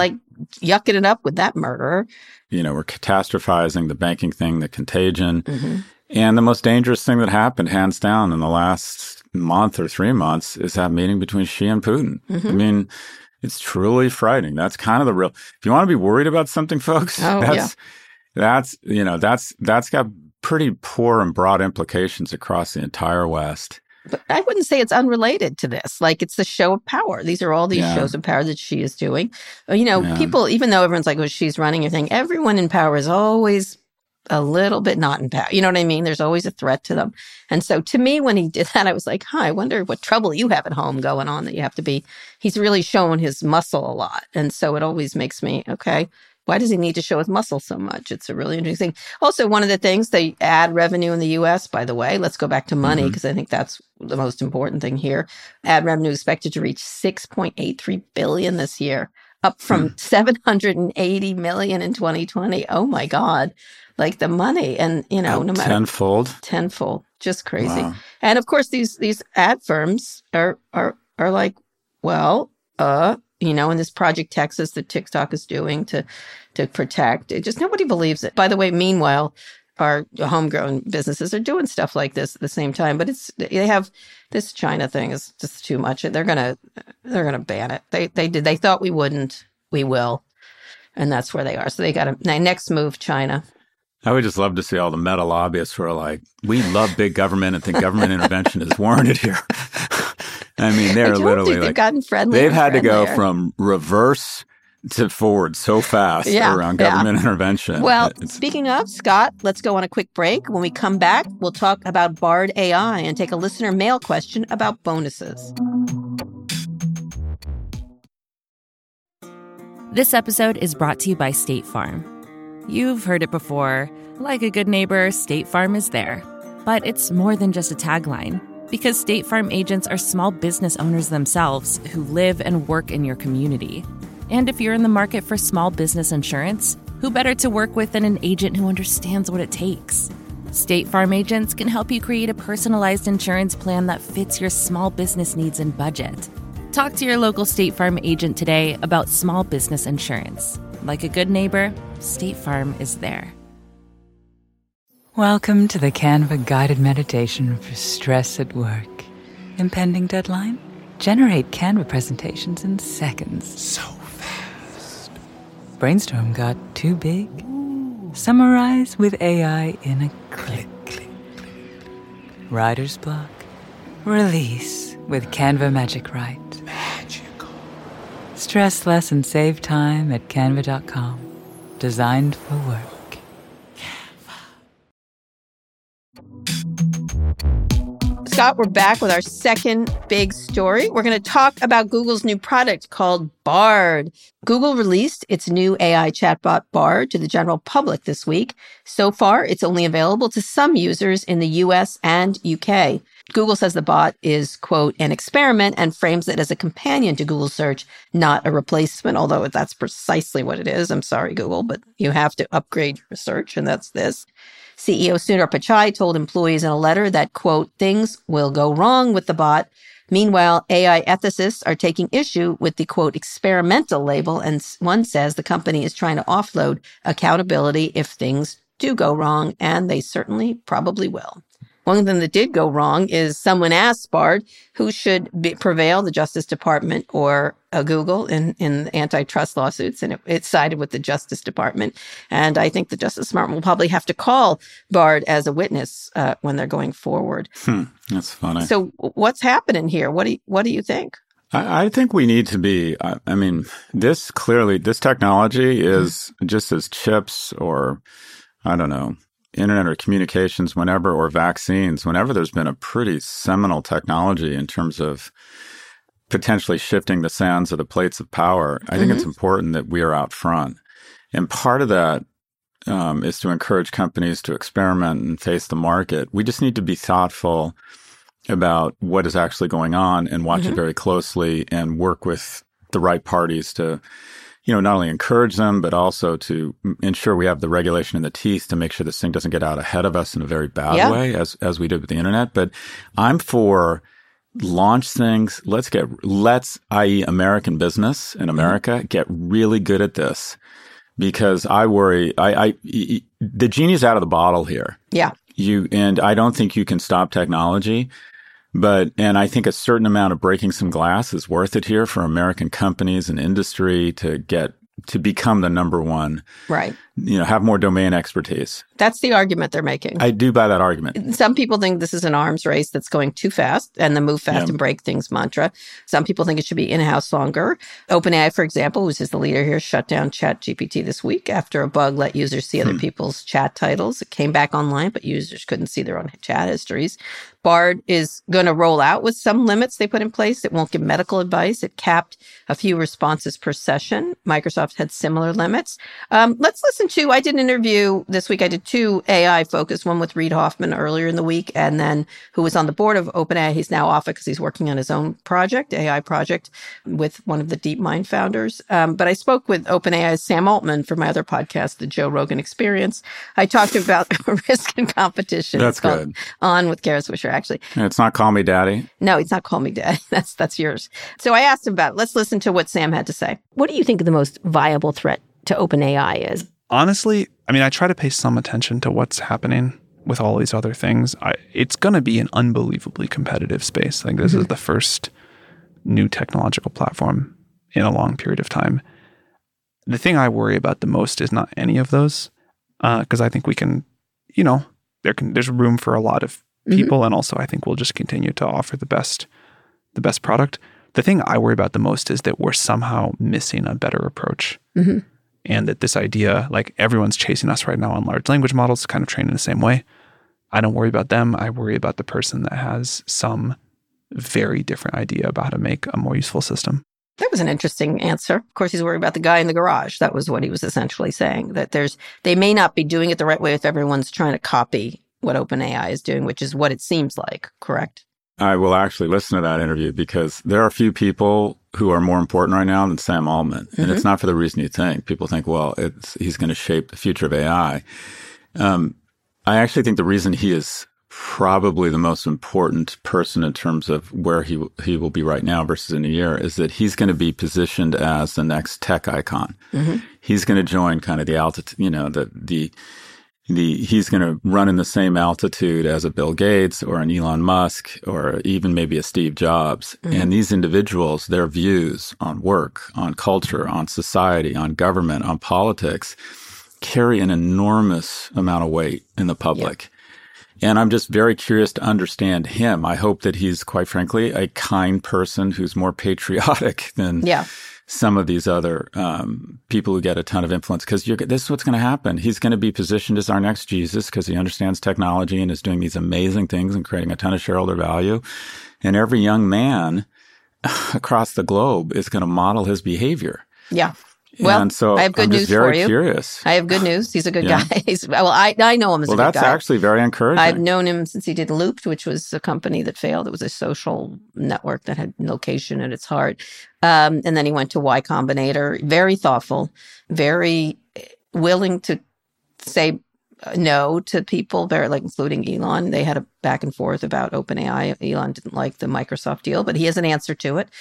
yucking it up with that murderer. We're catastrophizing the banking thing, the contagion. And the most dangerous thing that happened, hands down, in the last month or 3 months is that meeting between Xi and Putin. I mean, it's truly frightening. That's kind of the real. If you want to be worried about something, folks, that's got pretty poor and broad implications across the entire West. But I wouldn't say it's unrelated to this. Like, it's the show of power. These are all these shows of power that Xi is doing. People, even though everyone's like, well, she's running your thing, everyone in power is always a little bit not in power. You know what I mean? There's always a threat to them. And so to me, when he did that, I was like, I wonder what trouble you have at home going on that you have to be. He's really showing his muscle a lot. And so it always makes me, okay, why does he need to show his muscle so much? It's a really interesting thing. Also, one of the things, the ad revenue in the U.S., by the way, let's go back to money because I think that's the most important thing here. Ad revenue expected to reach $6.83 billion this year, up from $780 million in 2020. Oh, my God. Like the money. And, no matter. Tenfold. Just crazy. Wow. And of course, these ad firms are like, well, and this Project Texas that TikTok is doing to protect. It just, nobody believes it. By the way, meanwhile, our homegrown businesses are doing stuff like this at the same time. But they have this China thing is just too much. They're gonna ban it. They thought we wouldn't. We will, and that's where they are. So they got to next move China. I would just love to see all the meta lobbyists who are like, we love big government and think government intervention is warranted here. I mean, they're literally they've gotten friendly. They've had to go from reverse to forward so fast around government intervention. Well, speaking of, Scott, let's go on a quick break. When we come back, we'll talk about Bard AI and take a listener mail question about bonuses. This episode is brought to you by State Farm. You've heard it before. Like a good neighbor, State Farm is there. But it's more than just a tagline. Because State Farm agents are small business owners themselves who live and work in your community. And if you're in the market for small business insurance, who better to work with than an agent who understands what it takes? State Farm agents can help you create a personalized insurance plan that fits your small business needs and budget. Talk to your local State Farm agent today about small business insurance. Like a good neighbor, State Farm is there. Welcome to the Canva guided meditation for stress at work. Impending deadline? Generate Canva presentations in seconds. So fast. Brainstorm got too big? Ooh. Summarize with AI in a click. Writer's block? Release with Canva Magic Write. Magical. Stress less and save time at canva.com. Designed for work. Scott, we're back with our second big story. We're going to talk about Google's new product called Bard. Google released its new AI chatbot Bard to the general public this week. So far, it's only available to some users in the US and UK. Google says the bot is, quote, an experiment and frames it as a companion to Google search, not a replacement, although that's precisely what it is. I'm sorry, Google, but you have to upgrade your search, and that's this. CEO Sundar Pichai told employees in a letter that, quote, things will go wrong with the bot. Meanwhile, AI ethicists are taking issue with the, quote, experimental label, and one says the company is trying to offload accountability if things do go wrong, and they certainly probably will. One thing that did go wrong is someone asked Bard who should prevail, the Justice Department or Google in antitrust lawsuits, and it sided with the Justice Department. And I think the Justice Department will probably have to call Bard as a witness when they're going forward. That's funny. So what's happening here? What do you think? I think we need to be, this technology is just as chips or, I don't know, internet or communications, or vaccines, whenever there's been a pretty seminal technology in terms of potentially shifting the sands of the plates of power, I think it's important that we are out front. And part of that is to encourage companies to experiment and face the market. We just need to be thoughtful about what is actually going on and watch it very closely and work with the right parties to not only encourage them, but also to ensure we have the regulation in the teeth to make sure this thing doesn't get out ahead of us in a very bad way, as we did with the internet. But I'm for launch things. Let's, i.e. American business in America, get really good at this, because I worry, the genie's out of the bottle here. Yeah. And I don't think you can stop technology, and I think a certain amount of breaking some glass is worth it here for American companies and industry to become the number one. Right. Have more domain expertise. That's the argument they're making. I do buy that argument. Some people think this is an arms race that's going too fast, and the move fast and break things mantra. Some people think it should be in-house longer. OpenAI, for example, which is the leader here, shut down ChatGPT this week after a bug let users see other people's chat titles. It came back online, but users couldn't see their own chat histories. Bard is going to roll out with some limits they put in place. It won't give medical advice. It capped a few responses per session. Microsoft had similar limits. Let's listen to, I did an interview this week. I did 2 AI focused, one with Reid Hoffman earlier in the week, and then who was on the board of OpenAI. He's now off it because he's working on his own project, AI project, with one of the DeepMind founders. But I spoke with OpenAI's Sam Altman for my other podcast, The Joe Rogan Experience. I talked about risk and competition. That's good. On with Kara Swisher, actually. It's not Call Me Daddy. No, it's not Call Me Daddy. That's yours. So I asked him about it. Let's listen to what Sam had to say. What do you think the most viable threat to OpenAI is? Honestly, I try to pay some attention to what's happening with all these other things. It's going to be an unbelievably competitive space. This is the first new technological platform in a long period of time. The thing I worry about the most is not any of those, because I think we can, there's room for a lot of people, and also I think we'll just continue to offer the best product. The thing I worry about the most is that we're somehow missing a better approach. And that this idea, everyone's chasing us right now on large language models, kind of trained in the same way. I don't worry about them. I worry about the person that has some very different idea about how to make a more useful system. That was an interesting answer. Of course, he's worried about the guy in the garage. That was what he was essentially saying, that they may not be doing it the right way if everyone's trying to copy what OpenAI is doing, which is what it seems like, correct? I will actually listen to that interview, because there are a few people who are more important right now than Sam Altman. And it's not for the reason you think. People think, well, he's going to shape the future of AI. I actually think the reason he is probably the most important person in terms of where he will be right now versus in a year is that he's going to be positioned as the next tech icon. He's going to join kind of the altitude, he's going to run in the same altitude as a Bill Gates or an Elon Musk or even maybe a Steve Jobs. And these individuals, their views on work, on culture, on society, on government, on politics, carry an enormous amount of weight in the public. And I'm just very curious to understand him. I hope that he's, quite frankly, a kind person who's more patriotic than some of these other people who get a ton of influence, because this is what's going to happen. He's going to be positioned as our next Jesus because he understands technology and is doing these amazing things and creating a ton of shareholder value. And every young man across the globe is going to model his behavior. Yeah. Well, and so I have good news for you. Curious. I have good news. He's a good guy. I know him as a good guy. Well, that's actually very encouraging. I've known him since he did Looped, which was a company that failed. It was a social network that had location at its heart. And then he went to Y Combinator. Very thoughtful, very willing to say no to people, including Elon. They had a back and forth about OpenAI. Elon didn't like the Microsoft deal, but he has an answer to it.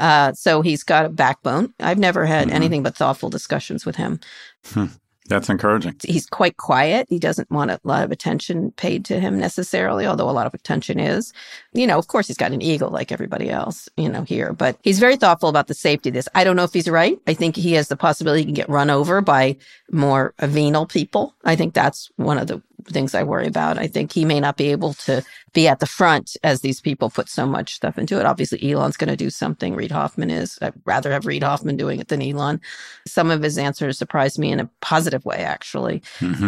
So he's got a backbone. I've never had anything but thoughtful discussions with him. That's encouraging. He's quite quiet. He doesn't want a lot of attention paid to him necessarily, although a lot of attention is. Of course, he's got an ego like everybody else, here. But he's very thoughtful about the safety of this. I don't know if he's right. I think he has the possibility he can get run over by more venal people. I think that's one of the things I worry about. I think he may not be able to be at the front as these people put so much stuff into it. Obviously, Elon's going to do something. Reid Hoffman is. I'd rather have Reid Hoffman doing it than Elon. Some of his answers surprised me in a positive way, actually.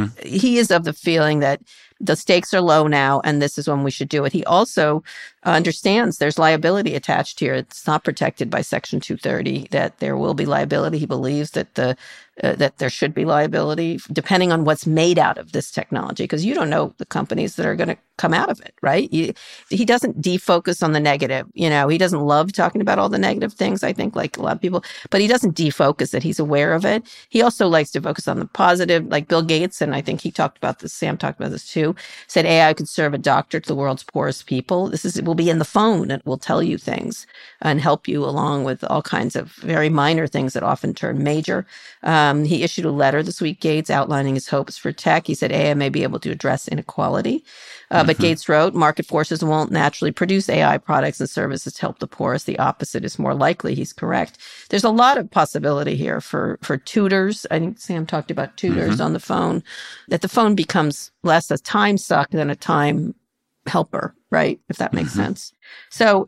He is of the feeling that the stakes are low now, and this is when we should do it. He also understands there's liability attached here. It's not protected by Section 230, that there will be liability. He believes that that there should be liability depending on what's made out of this technology, because you don't know the companies that are going to come out of it, right? He doesn't defocus on the negative. He doesn't love talking about all the negative things, I think, like a lot of people, but he doesn't defocus it. He's aware of it. He also likes to focus on the positive, like Bill Gates, and I think he talked about this, Sam talked about this too. to, said AI could serve a doctor to the world's poorest people. It will be in the phone. It will tell you things and help you along with all kinds of very minor things that often turn major. He issued a letter this week, Gates, outlining his hopes for tech. He said AI may be able to address inequality. But Gates wrote, market forces won't naturally produce AI products and services to help the poorest. The opposite is more likely. He's correct. There's a lot of possibility here for tutors. I think Sam talked about tutors on the phone, that the phone becomes less a time suck than a time helper, right? If that makes sense. So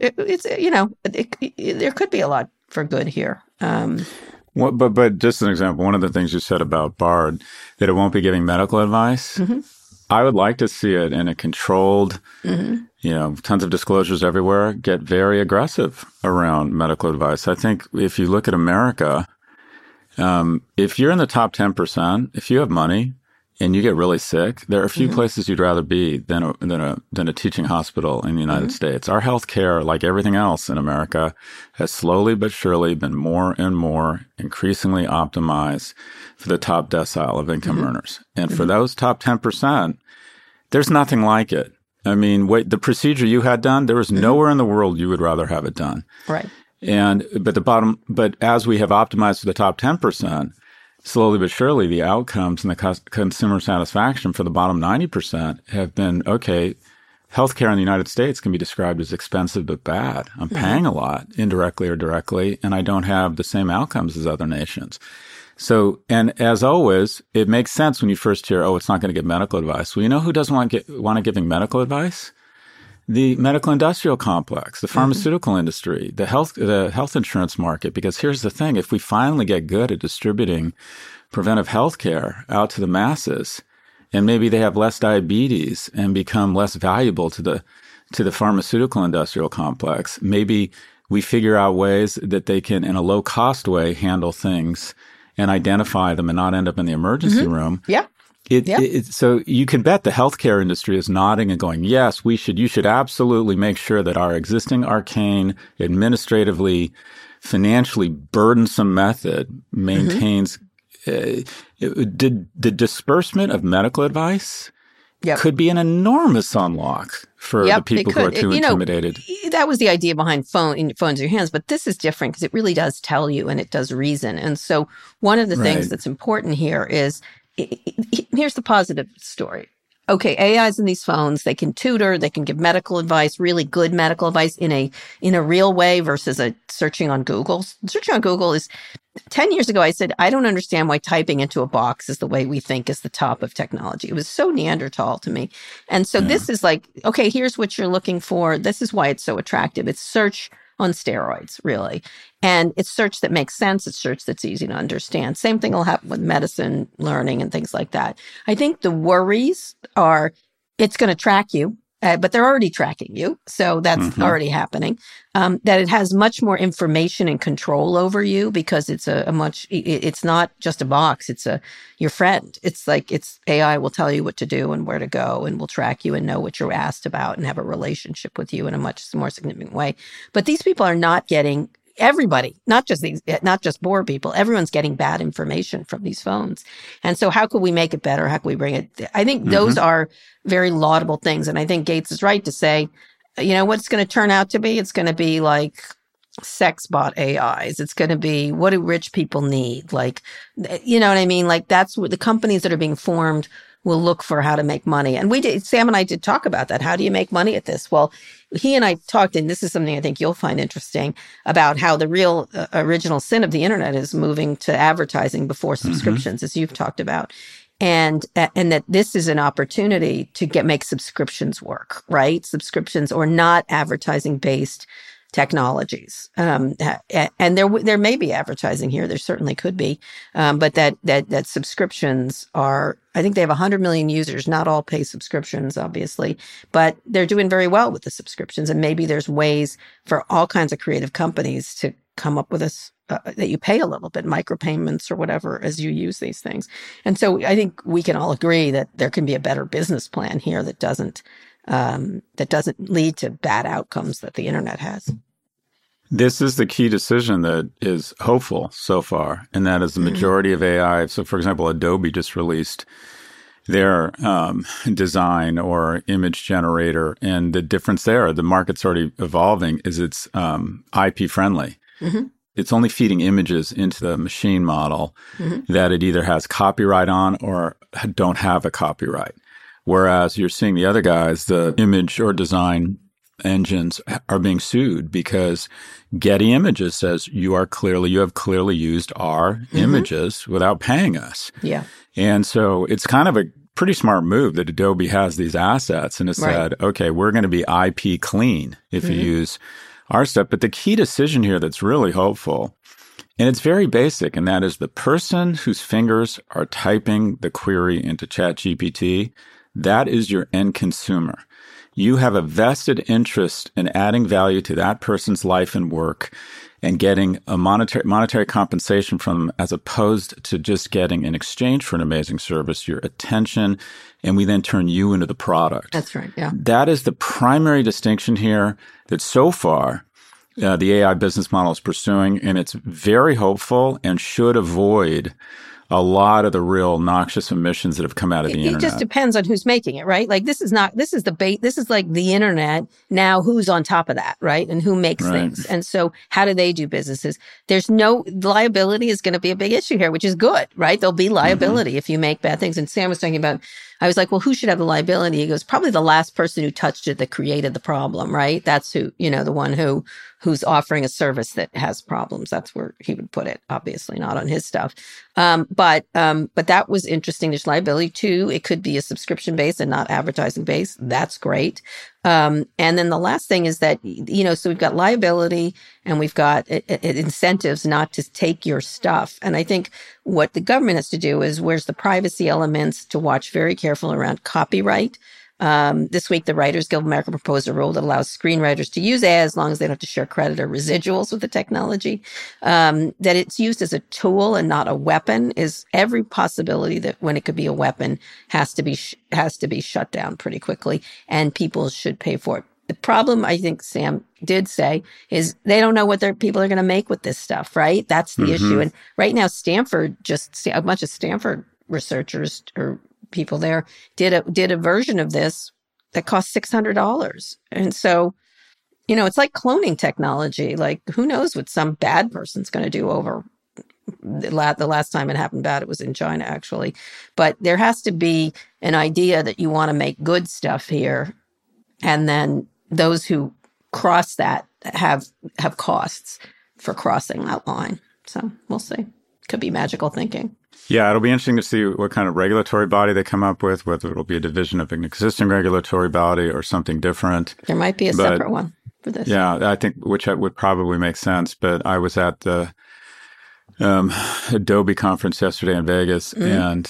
there could be a lot for good here. But just an example, one of the things you said about Bard, that it won't be giving medical advice. I would like to see it in a controlled, tons of disclosures everywhere, get very aggressive around medical advice. I think if you look at America, if you're in the top 10%, if you have money and you get really sick, there are a few places you'd rather be than a teaching hospital in the United States. Our healthcare, like everything else in America, has slowly but surely been more and more increasingly optimized for the top decile of income earners. And for those top 10%, there's nothing like it. I mean, the procedure you had done, there was nowhere in the world you would rather have it done. Right. But as we have optimized for the top 10%, slowly but surely, the outcomes and the consumer satisfaction for the bottom 90% have been, okay, healthcare in the United States can be described as expensive but bad. I'm paying a lot, indirectly or directly, and I don't have the same outcomes as other nations. So, and as always, it makes sense when you first hear, it's not going to get medical advice. Well, you know who doesn't want to giving medical advice? The medical industrial complex, the pharmaceutical industry, the health insurance market. Because here's the thing, if we finally get good at distributing preventive health care out to the masses, and maybe they have less diabetes and become less valuable to the pharmaceutical industrial complex, maybe we figure out ways that they can, in a low-cost way, handle things and identify them and not end up in the emergency room. Yeah. So you can bet the healthcare industry is nodding and going, yes, you should absolutely make sure that our existing arcane, administratively, financially burdensome method maintains the disbursement of medical advice could be an enormous unlock for the people who are too intimidated. That was the idea behind phones in your hands, but this is different because it really does tell you and it does reason. And so one of the things that's important here is, here's the positive story. Okay, AI's in these phones. They can tutor. They can give medical advice, really good medical advice in a real way versus searching on Google. Searching on Google is 10 years ago. I said, I don't understand why typing into a box is the way we think is the top of technology. It was so Neanderthal to me. And so this is like, okay, here's what you're looking for. This is why it's so attractive. It's search on steroids, really. And it's search that makes sense. It's search that's easy to understand. Same thing will happen with medicine, learning, and things like that. I think the worries are it's going to track you, but they're already tracking you. So that's already happening. That it has much more information and control over you because it's it's not just a box. It's your friend. It's like AI will tell you what to do and where to go and will track you and know what you're asked about and have a relationship with you in a much more significant way. But these people are not getting everybody, not just poor people, everyone's getting bad information from these phones. And so how could we make it better? How can we bring it? I think those are very laudable things. And I think Gates is right to say, what it's going to turn out to be? It's going to be like sex bot AIs. It's going to be, what do rich people need? Like, you know what I mean? Like that's what the companies that are being formed will look for how to make money. And Sam and I did talk about that. How do you make money at this? Well, he and I talked, and this is something I think you'll find interesting, about how the real original sin of the internet is moving to advertising before subscriptions, as you've talked about. And that this is an opportunity to make subscriptions work, right? Subscriptions or not advertising based technologies. And there may be advertising here. There certainly could be. But that subscriptions are, I think they have 100 million users, not all pay subscriptions, obviously, but they're doing very well with the subscriptions. And maybe there's ways for all kinds of creative companies to come up with that you pay a little bit, micropayments or whatever, as you use these things. And so I think we can all agree that there can be a better business plan here that doesn't lead to bad outcomes that the internet has. This is the key decision that is hopeful so far, and that is the majority of AI. So, for example, Adobe just released their design or image generator. And the difference there, the market's already evolving, is it's IP friendly. Mm-hmm. It's only feeding images into the machine model that it either has copyright on or don't have a copyright. Whereas you're seeing the other guys, the image or design engines are being sued because Getty Images says you have clearly used our images without paying us. Yeah. And so it's kind of a pretty smart move that Adobe has these assets and has said, okay, we're going to be IP clean if you use our stuff. But the key decision here that's really hopeful, and it's very basic, and that is the person whose fingers are typing the query into ChatGPT, that is your end consumer. You have a vested interest in adding value to that person's life and work and getting a monetary compensation from them, as opposed to just getting in exchange for an amazing service, your attention, and we then turn you into the product. That's right, yeah. That is the primary distinction here that so far the AI business model is pursuing, and it's very hopeful and should avoid a lot of the real noxious emissions that have come out of the internet. It just depends on who's making it, right? Like this is like the internet. Now who's on top of that, right? And who makes things. And so how do they do businesses? Liability is going to be a big issue here, which is good, right? There'll be liability if you make bad things. And Sam was talking about, I was like, well, who should have the liability? He goes, probably the last person who touched it that created the problem, right? That's who, the one who's offering a service that has problems. That's where he would put it, obviously not on his stuff. But that was interesting. There's liability too. It could be a subscription base and not advertising base. That's great. And then the last thing is that, so we've got liability and we've got incentives not to take your stuff. And I think what the government has to do is, where's the privacy elements to watch very careful around copyright. This week, the Writers Guild of America proposed a rule that allows screenwriters to use AI as long as they don't have to share credit or residuals with the technology. That it's used as a tool and not a weapon is every possibility that when it could be a weapon has to be shut down pretty quickly, and people should pay for it. The problem, I think Sam did say, is they don't know what their people are going to make with this stuff, right? That's the issue. And right now, a bunch of Stanford researchers or people there did a version of this that cost $600. And so, it's like cloning technology. Like, who knows what some bad person's going to do over the last time it happened bad, it was in China, actually. But there has to be an idea that you want to make good stuff here. And then those who cross that have costs for crossing that line. So we'll see. Could be magical thinking. Yeah, it'll be interesting to see what kind of regulatory body they come up with, whether it'll be a division of an existing regulatory body or something different. There might be a separate one for this. Yeah, I think which would probably make sense. But I was at the Adobe conference yesterday in Vegas, and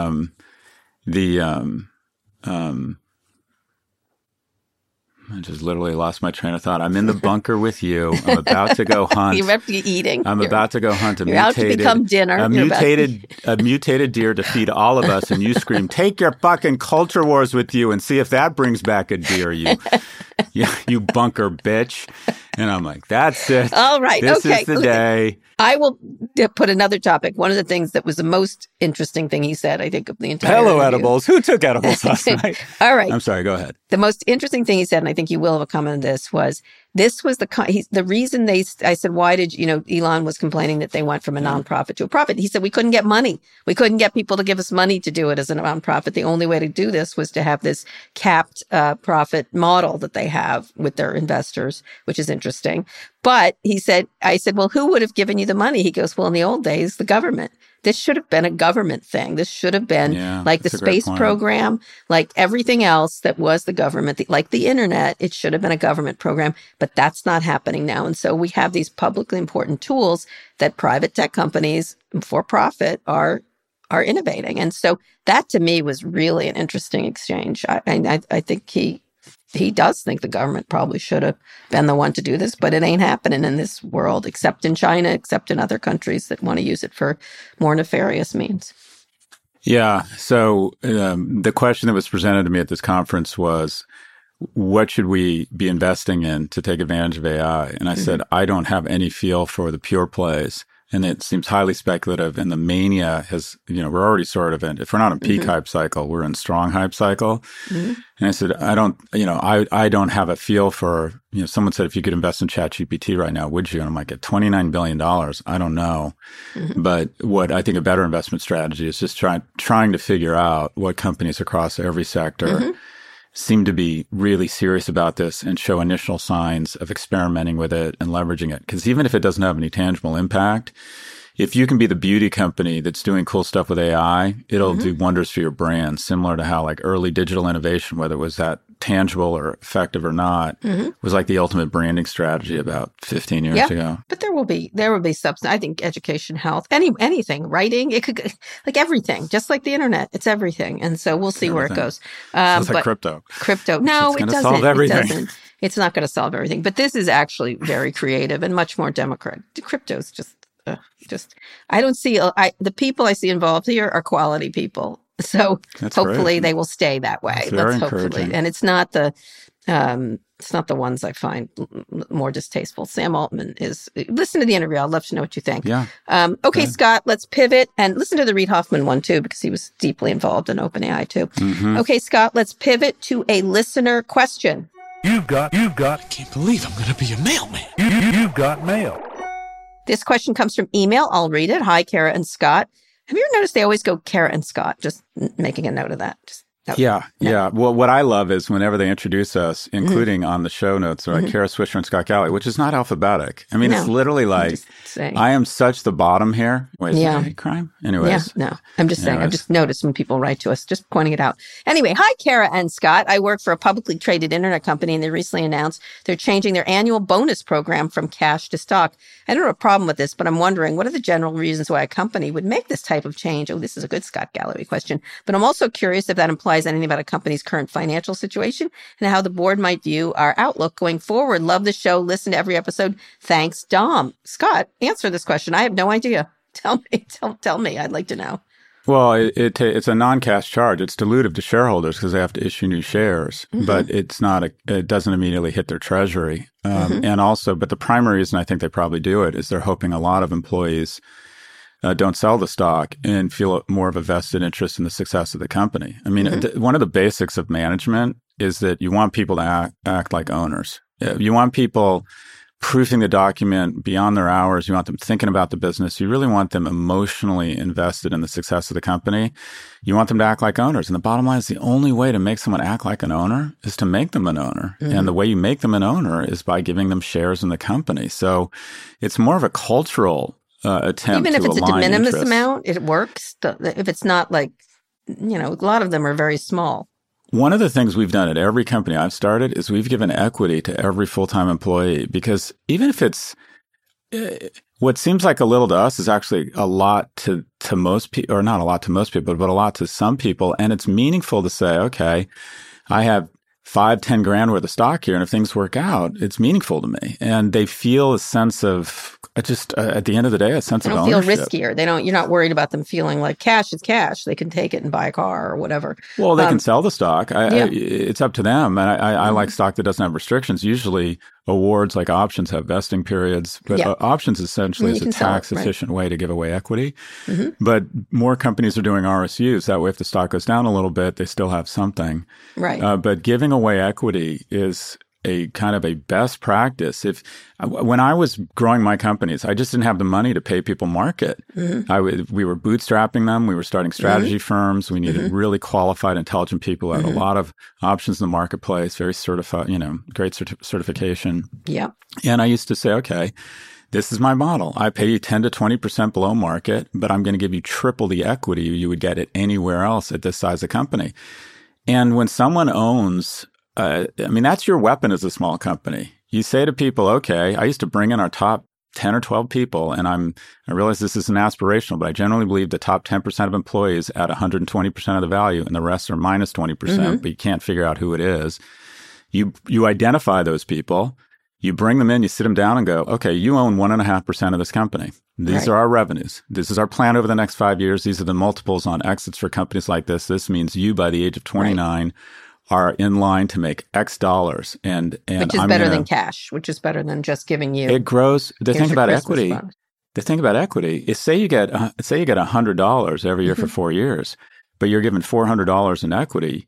I just literally lost my train of thought. I'm in the bunker with you. I'm about to go hunt. You're about to be eating. I'm about to go hunt You're out to become dinner. A mutated deer to feed all of us, and you scream, "Take your fucking culture wars with you, and see if that brings back a deer, you bunker bitch." And I'm like, "That's it. All right, this is the day." I will put another topic. One of the things that was the most interesting thing he said, I think, of the entire Hello, interview. edibles. Who took edibles last night? All right. I'm sorry. Go ahead. The most interesting thing he said, and I think you will have a comment on this, was the reason I said, why did, Elon was complaining that they went from a nonprofit to a profit. He said, we couldn't get money. We couldn't get people to give us money to do it as a nonprofit. The only way to do this was to have this capped profit model that they have with their investors, which is interesting. But I said, well, who would have given you the money? He goes, well, in the old days, the government. This should have been a government thing. This should have been like the space program, like everything else that was the government, like the internet. It should have been a government program, but that's not happening now. And so we have these publicly important tools that private tech companies for profit are innovating. And so that to me was really an interesting exchange. I think he does think the government probably should have been the one to do this, but it ain't happening in this world, except in China, except in other countries that want to use it for more nefarious means. Yeah. So the question that was presented to me at this conference was, what should we be investing in to take advantage of AI? And I said, I don't have any feel for the pure plays. And it seems highly speculative. And the mania has, we're already sort of in, if we're not in peak hype cycle, we're in strong hype cycle. And I said, I don't have a feel for, someone said, if you could invest in ChatGPT right now, would you? And I'm like, at $29 billion, I don't know. But what I think a better investment strategy is just trying to figure out what companies across every sector seem to be really serious about this and show initial signs of experimenting with it and leveraging it. Because even if it doesn't have any tangible impact, if you can be the beauty company that's doing cool stuff with AI, it'll do wonders for your brand, similar to how like early digital innovation, whether it was that tangible or effective or not, was like the ultimate branding strategy about 15 years ago. But there will be substance. I think education, health, anything, writing, it could, like everything, just like the internet, it's everything. And so we'll see where it goes. It's like crypto. No, it doesn't. Solve everything. It doesn't. It's not going to solve everything. But this is actually very creative and much more democratic. Crypto is just I don't see, the people I see involved here are quality people. So hopefully they will stay that way. Let's hopefully. And it's not the ones I find more distasteful. Sam Altman listen to the interview. I'd love to know what you think. Yeah. Okay, Scott, let's pivot and listen to the Reid Hoffman one too, because he was deeply involved in OpenAI too. Okay, Scott, let's pivot to a listener question. You've got, I can't believe I'm going to be a mailman. You've got mail. This question comes from email. I'll read it. Hi, Kara and Scott. Have you ever noticed they always go Kara and Scott? Just making a note of that. Yeah. Well, what I love is whenever they introduce us, including on the show notes, they're like Kara Swisher and Scott Galloway, which is not alphabetic. I mean, it's literally like, I am such the bottom here. Wait, is that a crime? Anyways. Yeah, no. I'm just saying. I've just noticed when people write to us, just pointing it out. Anyway, hi, Kara and Scott. I work for a publicly traded internet company, and they recently announced they're changing their annual bonus program from cash to stock. I don't have a problem with this, but I'm wondering, what are the general reasons why a company would make this type of change? Oh, this is a good Scott Galloway question. But I'm also curious if that implies anything about a company's current financial situation and how the board might view our outlook going forward. Love the show. Listen to every episode. Thanks, Dom. Scott, answer this question. I have no idea. Tell me. I'd like to know. Well, it's a non-cash charge. It's dilutive to shareholders because they have to issue new shares, but it doesn't immediately hit their treasury. And also, but the primary reason I think they probably do it is they're hoping a lot of employees don't sell the stock and feel more of a vested interest in the success of the company. I mean, one of the basics of management is that you want people to act like owners. You want people proofing the document beyond their hours. You want them thinking about the business. You really want them emotionally invested in the success of the company. You want them to act like owners. And the bottom line is the only way to make someone act like an owner is to make them an owner. And the way you make them an owner is by giving them shares in the company. So it's more of a cultural attempt even if it's a de minimis interests. Amount, it works. If it's not like, a lot of them are very small. One of the things we've done at every company I've started is we've given equity to every full-time employee, because even if it's what seems like a little to us is actually a lot to most people, or not a lot to most people, but a lot to some people. And it's meaningful to say, okay, I have 5-10 grand worth of stock here, and if things work out, it's meaningful to me. And they feel a sense of just at the end of the day, a sense of ownership. They don't feel riskier. You're not worried about them feeling like cash is cash. They can take it and buy a car or whatever. Well, they can sell the stock. It's up to them. And I like stock that doesn't have restrictions. Usually awards like options have vesting periods, but options essentially is a tax efficient way to give away equity. But more companies are doing RSUs. That way, if the stock goes down a little bit, they still have something. Right. But giving away equity is a kind of a best practice. When I was growing my companies, I just didn't have the money to pay people market. We were bootstrapping them. We were starting strategy firms. We needed really qualified, intelligent people who had a lot of options in the marketplace, very certified, great certification. Yeah. And I used to say, okay, this is my model. I pay you 10 to 20% below market, but I'm going to give you triple the equity you would get at anywhere else at this size of company. And when someone owns that's your weapon as a small company. You say to people, okay, I used to bring in our top 10 or 12 people, and I realize this isn't aspirational, but I generally believe the top 10% of employees at 120% of the value, and the rest are minus 20%, but you can't figure out who it is. You identify those people, you bring them in, you sit them down and go, okay, you own 1.5% of this company. These are our revenues. This is our plan over the next 5 years. These are the multiples on exits for companies like this. This means you, by the age of 29, are in line to make X dollars, and which is better than cash, which is better than just giving you. It grows. The thing about equity. The thing about equity is, say you get $100 every year for 4 years, but you're given $400 in equity.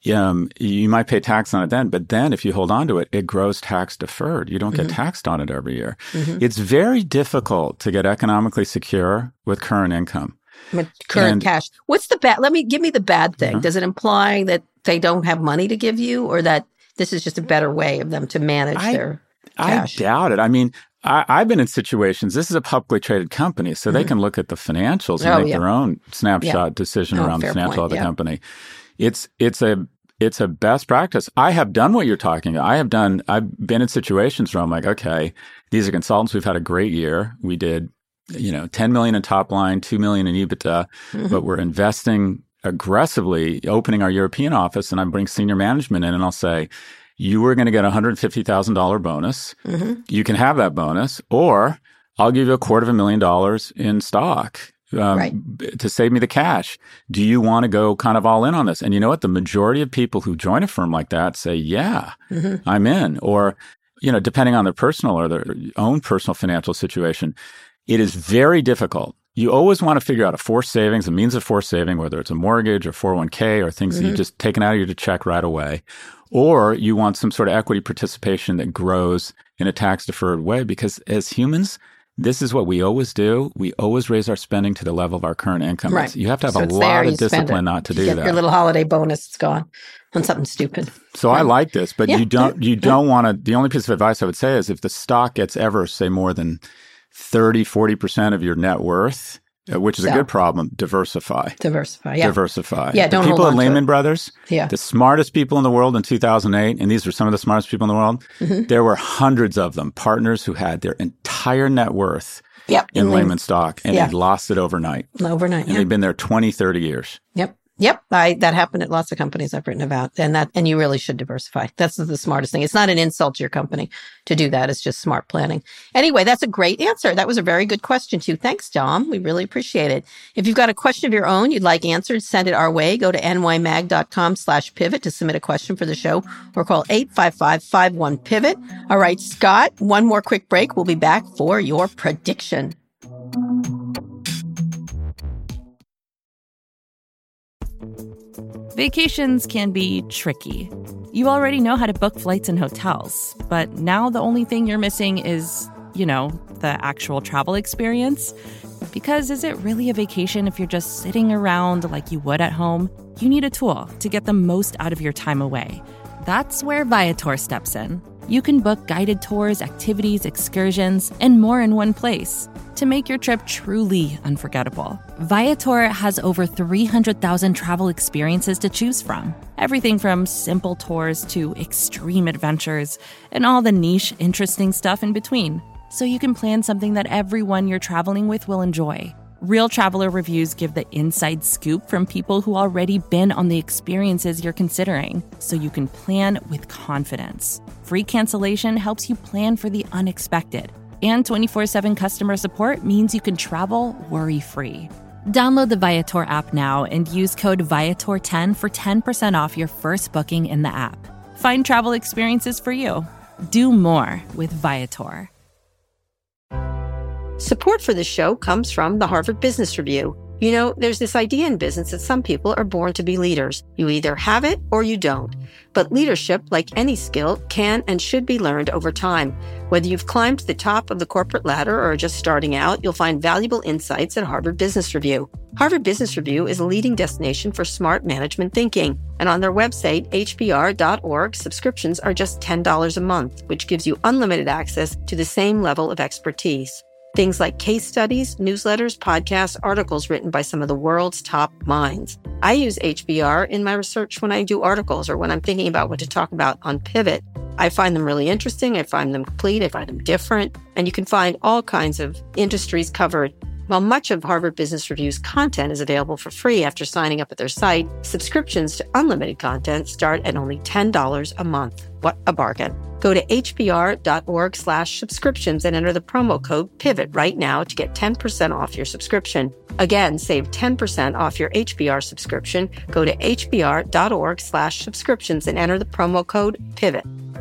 You might pay tax on it then, but then if you hold on to it, it grows tax deferred. You don't get taxed on it every year. It's very difficult to get economically secure with current income. With current cash. What's the bad? Give me the bad thing. Does it imply that they don't have money to give you, or that this is just a better way of them to manage their cash? I doubt it. I mean, I've been in situations, this is a publicly traded company, so they can look at the financials and make their own snapshot decision around the financial of the company. It's a best practice. I have done what you're talking about. I've been in situations where I'm like, okay, these are consultants. We've had a great year. We did, $10 million in top line, $2 million in EBITDA, but we're investing aggressively, opening our European office, and I bring senior management in and I'll say, you were going to get a $150,000 bonus. You can have that bonus, or I'll give you $250,000 in stock to save me the cash. Do you want to go kind of all in on this? And you know what? The majority of people who join a firm like that say, yeah, I'm in. Or, depending on their personal or their own personal financial situation, it is very difficult. You always want to figure out a means of forced saving, whether it's a mortgage or 401k or things that you've just taken out of your check right away. Or you want some sort of equity participation that grows in a tax-deferred way, because as humans, this is what we always do. We always raise our spending to the level of our current income. Right. You have to have a lot of discipline not to do that. Your little holiday bonus is gone on something stupid. So I like this, but you don't want to. The only piece of advice I would say is if the stock gets ever, say, more than 30, 40% of your net worth, which is a good problem, diversify. Diversify. Yeah, don't hold people on at Lehman Brothers, the smartest people in the world in 2008, and these were some of the smartest people in the world, there were hundreds of them, partners who had their entire net worth in Lehman stock, and they'd lost it overnight. And they'd been there 20, 30 years. Yep. That happened at lots of companies I've written about, and you really should diversify. That's the smartest thing. It's not an insult to your company to do that. It's just smart planning. Anyway, that's a great answer. That was a very good question too. Thanks, Dom. We really appreciate it. If you've got a question of your own you'd like answered, send it our way. Go to nymag.com/pivot to submit a question for the show, or call 855-51-PIVOT. All right, Scott, one more quick break. We'll be back for your prediction. Vacations can be tricky. You already know how to book flights and hotels, but now the only thing you're missing is, the actual travel experience. Because is it really a vacation if you're just sitting around like you would at home? You need a tool to get the most out of your time away. That's where Viator steps in. You can book guided tours, activities, excursions, and more in one place to make your trip truly unforgettable. Viator has over 300,000 travel experiences to choose from. Everything from simple tours to extreme adventures and all the niche, interesting stuff in between. So you can plan something that everyone you're traveling with will enjoy. Real traveler reviews give the inside scoop from people who already been on the experiences you're considering, so you can plan with confidence. Free cancellation helps you plan for the unexpected. And 24/7 customer support means you can travel worry-free. Download the Viator app now and use code Viator10 for 10% off your first booking in the app. Find travel experiences for you. Do more with Viator. Support for this show comes from the Harvard Business Review. There's this idea in business that some people are born to be leaders. You either have it or you don't. But leadership, like any skill, can and should be learned over time. Whether you've climbed to the top of the corporate ladder or are just starting out, you'll find valuable insights at Harvard Business Review. Harvard Business Review is a leading destination for smart management thinking. And on their website, hbr.org, subscriptions are just $10 a month, which gives you unlimited access to the same level of expertise. Things like case studies, newsletters, podcasts, articles written by some of the world's top minds. I use HBR in my research when I do articles or when I'm thinking about what to talk about on Pivot. I find them really interesting. I find them complete. I find them different. And you can find all kinds of industries covered While much of Harvard Business Review's content is available for free after signing up at their site, subscriptions to unlimited content start at only $10 a month. What a bargain. Go to hbr.org/subscriptions and enter the promo code PIVOT right now to get 10% off your subscription. Again, save 10% off your HBR subscription. Go to hbr.org/subscriptions and enter the promo code PIVOT.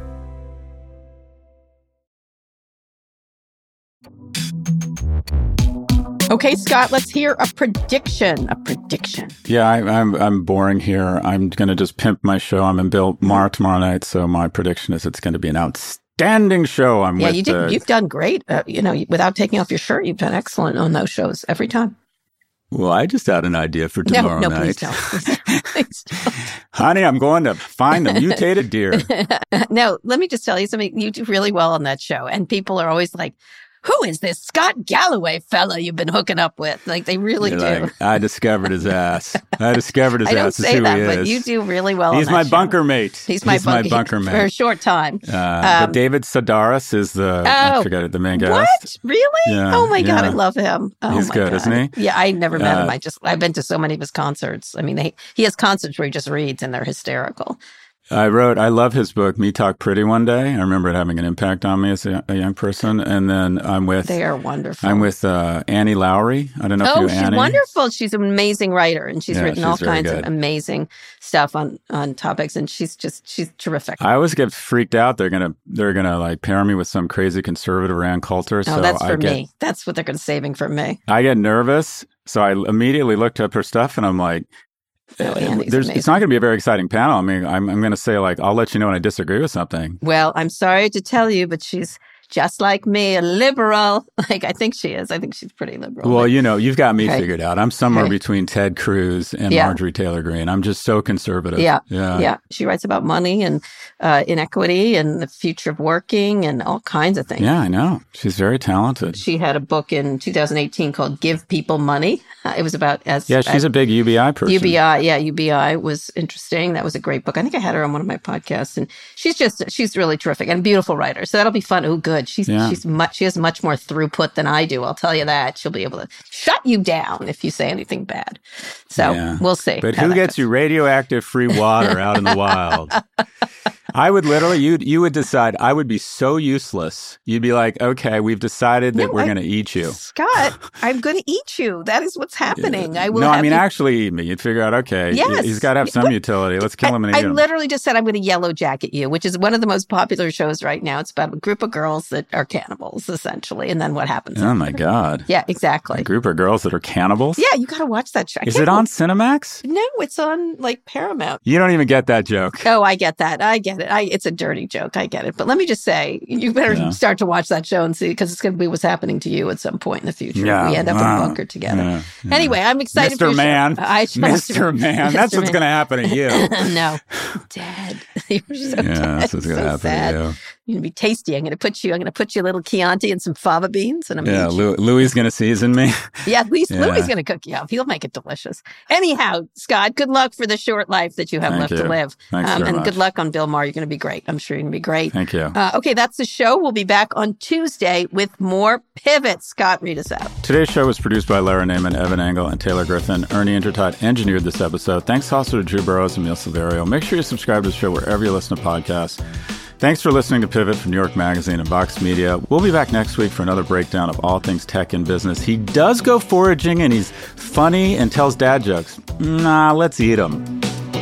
Okay, Scott, let's hear a prediction. Yeah, I'm boring here. I'm going to just pimp my show. I'm in Bill Maher tomorrow night, so my prediction is it's going to be an outstanding show. You've done great. Without taking off your shirt, you've done excellent on those shows every time. Well, I just had an idea for tomorrow night. Please don't. Please don't. Honey, I'm going to find a mutated deer. No, let me just tell you something. You do really well on that show, and people are always like, who is this Scott Galloway fella you've been hooking up with? Like, they really do. Like, I discovered his ass. I discovered his ass is who he is. But you do really well He's on my that bunker show. mate. He's my bunker mate. For a short time. But David Sedaris is I forget it, the main guest. What? Really? Yeah, oh, my God. I love him. Oh, he's good, God. isn't he? Yeah, I never met him. I've been to so many of his concerts. I mean, he has concerts where he just reads, and they're hysterical. I love his book, Me Talk Pretty One Day. I remember it having an impact on me as a young person. And then they are wonderful. I'm with Annie Lowrey. I don't know if you know Annie. Oh, she's wonderful. She's an amazing writer, and she's written all kinds of amazing stuff on topics, and she's terrific. I always get freaked out. They're gonna like pair me with some crazy conservative Rand Coulter. So that's for me. That's what they're saving for me. I get nervous, so I immediately looked up her stuff, and I'm like, it's not going to be a very exciting panel. I mean, I'm going to say, like, I'll let you know when I disagree with something. Well, I'm sorry to tell you, but she's just like me, a liberal. Like, I think she is. I think she's pretty liberal. Well, you've got me figured out. I'm somewhere between Ted Cruz and Marjorie Taylor Greene. I'm just so conservative. Yeah. She writes about money and inequity and the future of working and all kinds of things. Yeah, I know. She's very talented. She had a book in 2018 called Give People Money. It was about she's a big UBI person. UBI was interesting. That was a great book. I think I had her on one of my podcasts, and she's really terrific and a beautiful writer. So that'll be fun. Oh, good. She has much more throughput than I do. I'll tell you that. She'll be able to shut you down if you say anything bad. So we'll see. But who gets you radioactive free water out in the wild? I would literally, you would decide, I would be so useless. You'd be like, okay, we've decided that we're going to eat you. Scott, I'm going to eat you. That is what's happening. I will. No, I mean, actually eat me. You'd figure out, okay, he's got to have some utility. Let's kill him and eat him. I literally just said, I'm going to yellow jacket you, which is one of the most popular shows right now. It's about a group of girls that are cannibals, essentially. And then what happens? Oh, my God. Yeah, exactly. A group of girls that are cannibals? Yeah, you got to watch that show. Is it on Cinemax? No, it's on, like, Paramount. You don't even get that joke. Oh, I get that. I get it. It's a dirty joke. I get it. But let me just say, you better start to watch that show and see, because it's going to be what's happening to you at some point in the future. Yeah. We end up in a bunker together. Yeah. Anyway, I'm excited for your show. Mr. Man. That's what's going to happen to you. No. Dead. You're so dead. That's what's going to happen to you. You're going to be tasty. I'm going to put you a little Chianti and some fava beans. And Louis is going to season me. Yeah, Louis going to cook you up. He'll make it delicious. Anyhow, Scott, good luck for the short life that you have left to live. Thanks very much. Good luck on Bill Maher. You're going to be great. I'm sure you're going to be great. Thank you. Okay, that's the show. We'll be back on Tuesday with more Pivots. Scott, read us out. Today's show was produced by Lara Naiman, Evan Engel, and Taylor Griffin. Ernie Intertott engineered this episode. Thanks also to Drew Burrows and Emil Silverio. Make sure you subscribe to the show wherever you listen to podcasts. Thanks for listening to Pivot from New York Magazine and Vox Media. We'll be back next week for another breakdown of all things tech and business. He does go foraging, and he's funny and tells dad jokes. Nah, let's eat him.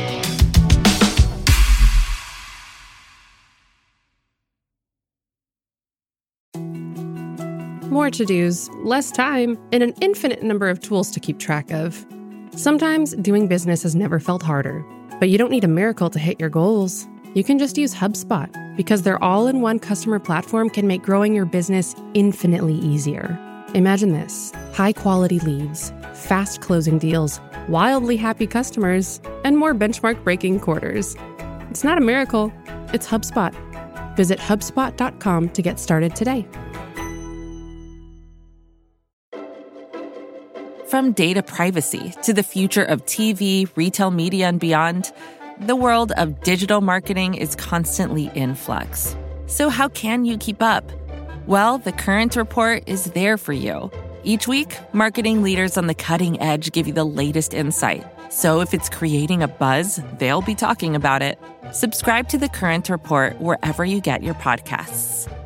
More to-dos, less time, and an infinite number of tools to keep track of. Sometimes doing business has never felt harder, but you don't need a miracle to hit your goals. You can just use HubSpot, because their all-in-one customer platform can make growing your business infinitely easier. Imagine this: high-quality leads, fast closing deals, wildly happy customers, and more benchmark-breaking quarters. It's not a miracle, it's HubSpot. Visit HubSpot.com to get started today. From data privacy to the future of TV, retail media, and beyond, the world of digital marketing is constantly in flux. So how can you keep up? Well, The Current Report is there for you. Each week, marketing leaders on the cutting edge give you the latest insight. So if it's creating a buzz, they'll be talking about it. Subscribe to The Current Report wherever you get your podcasts.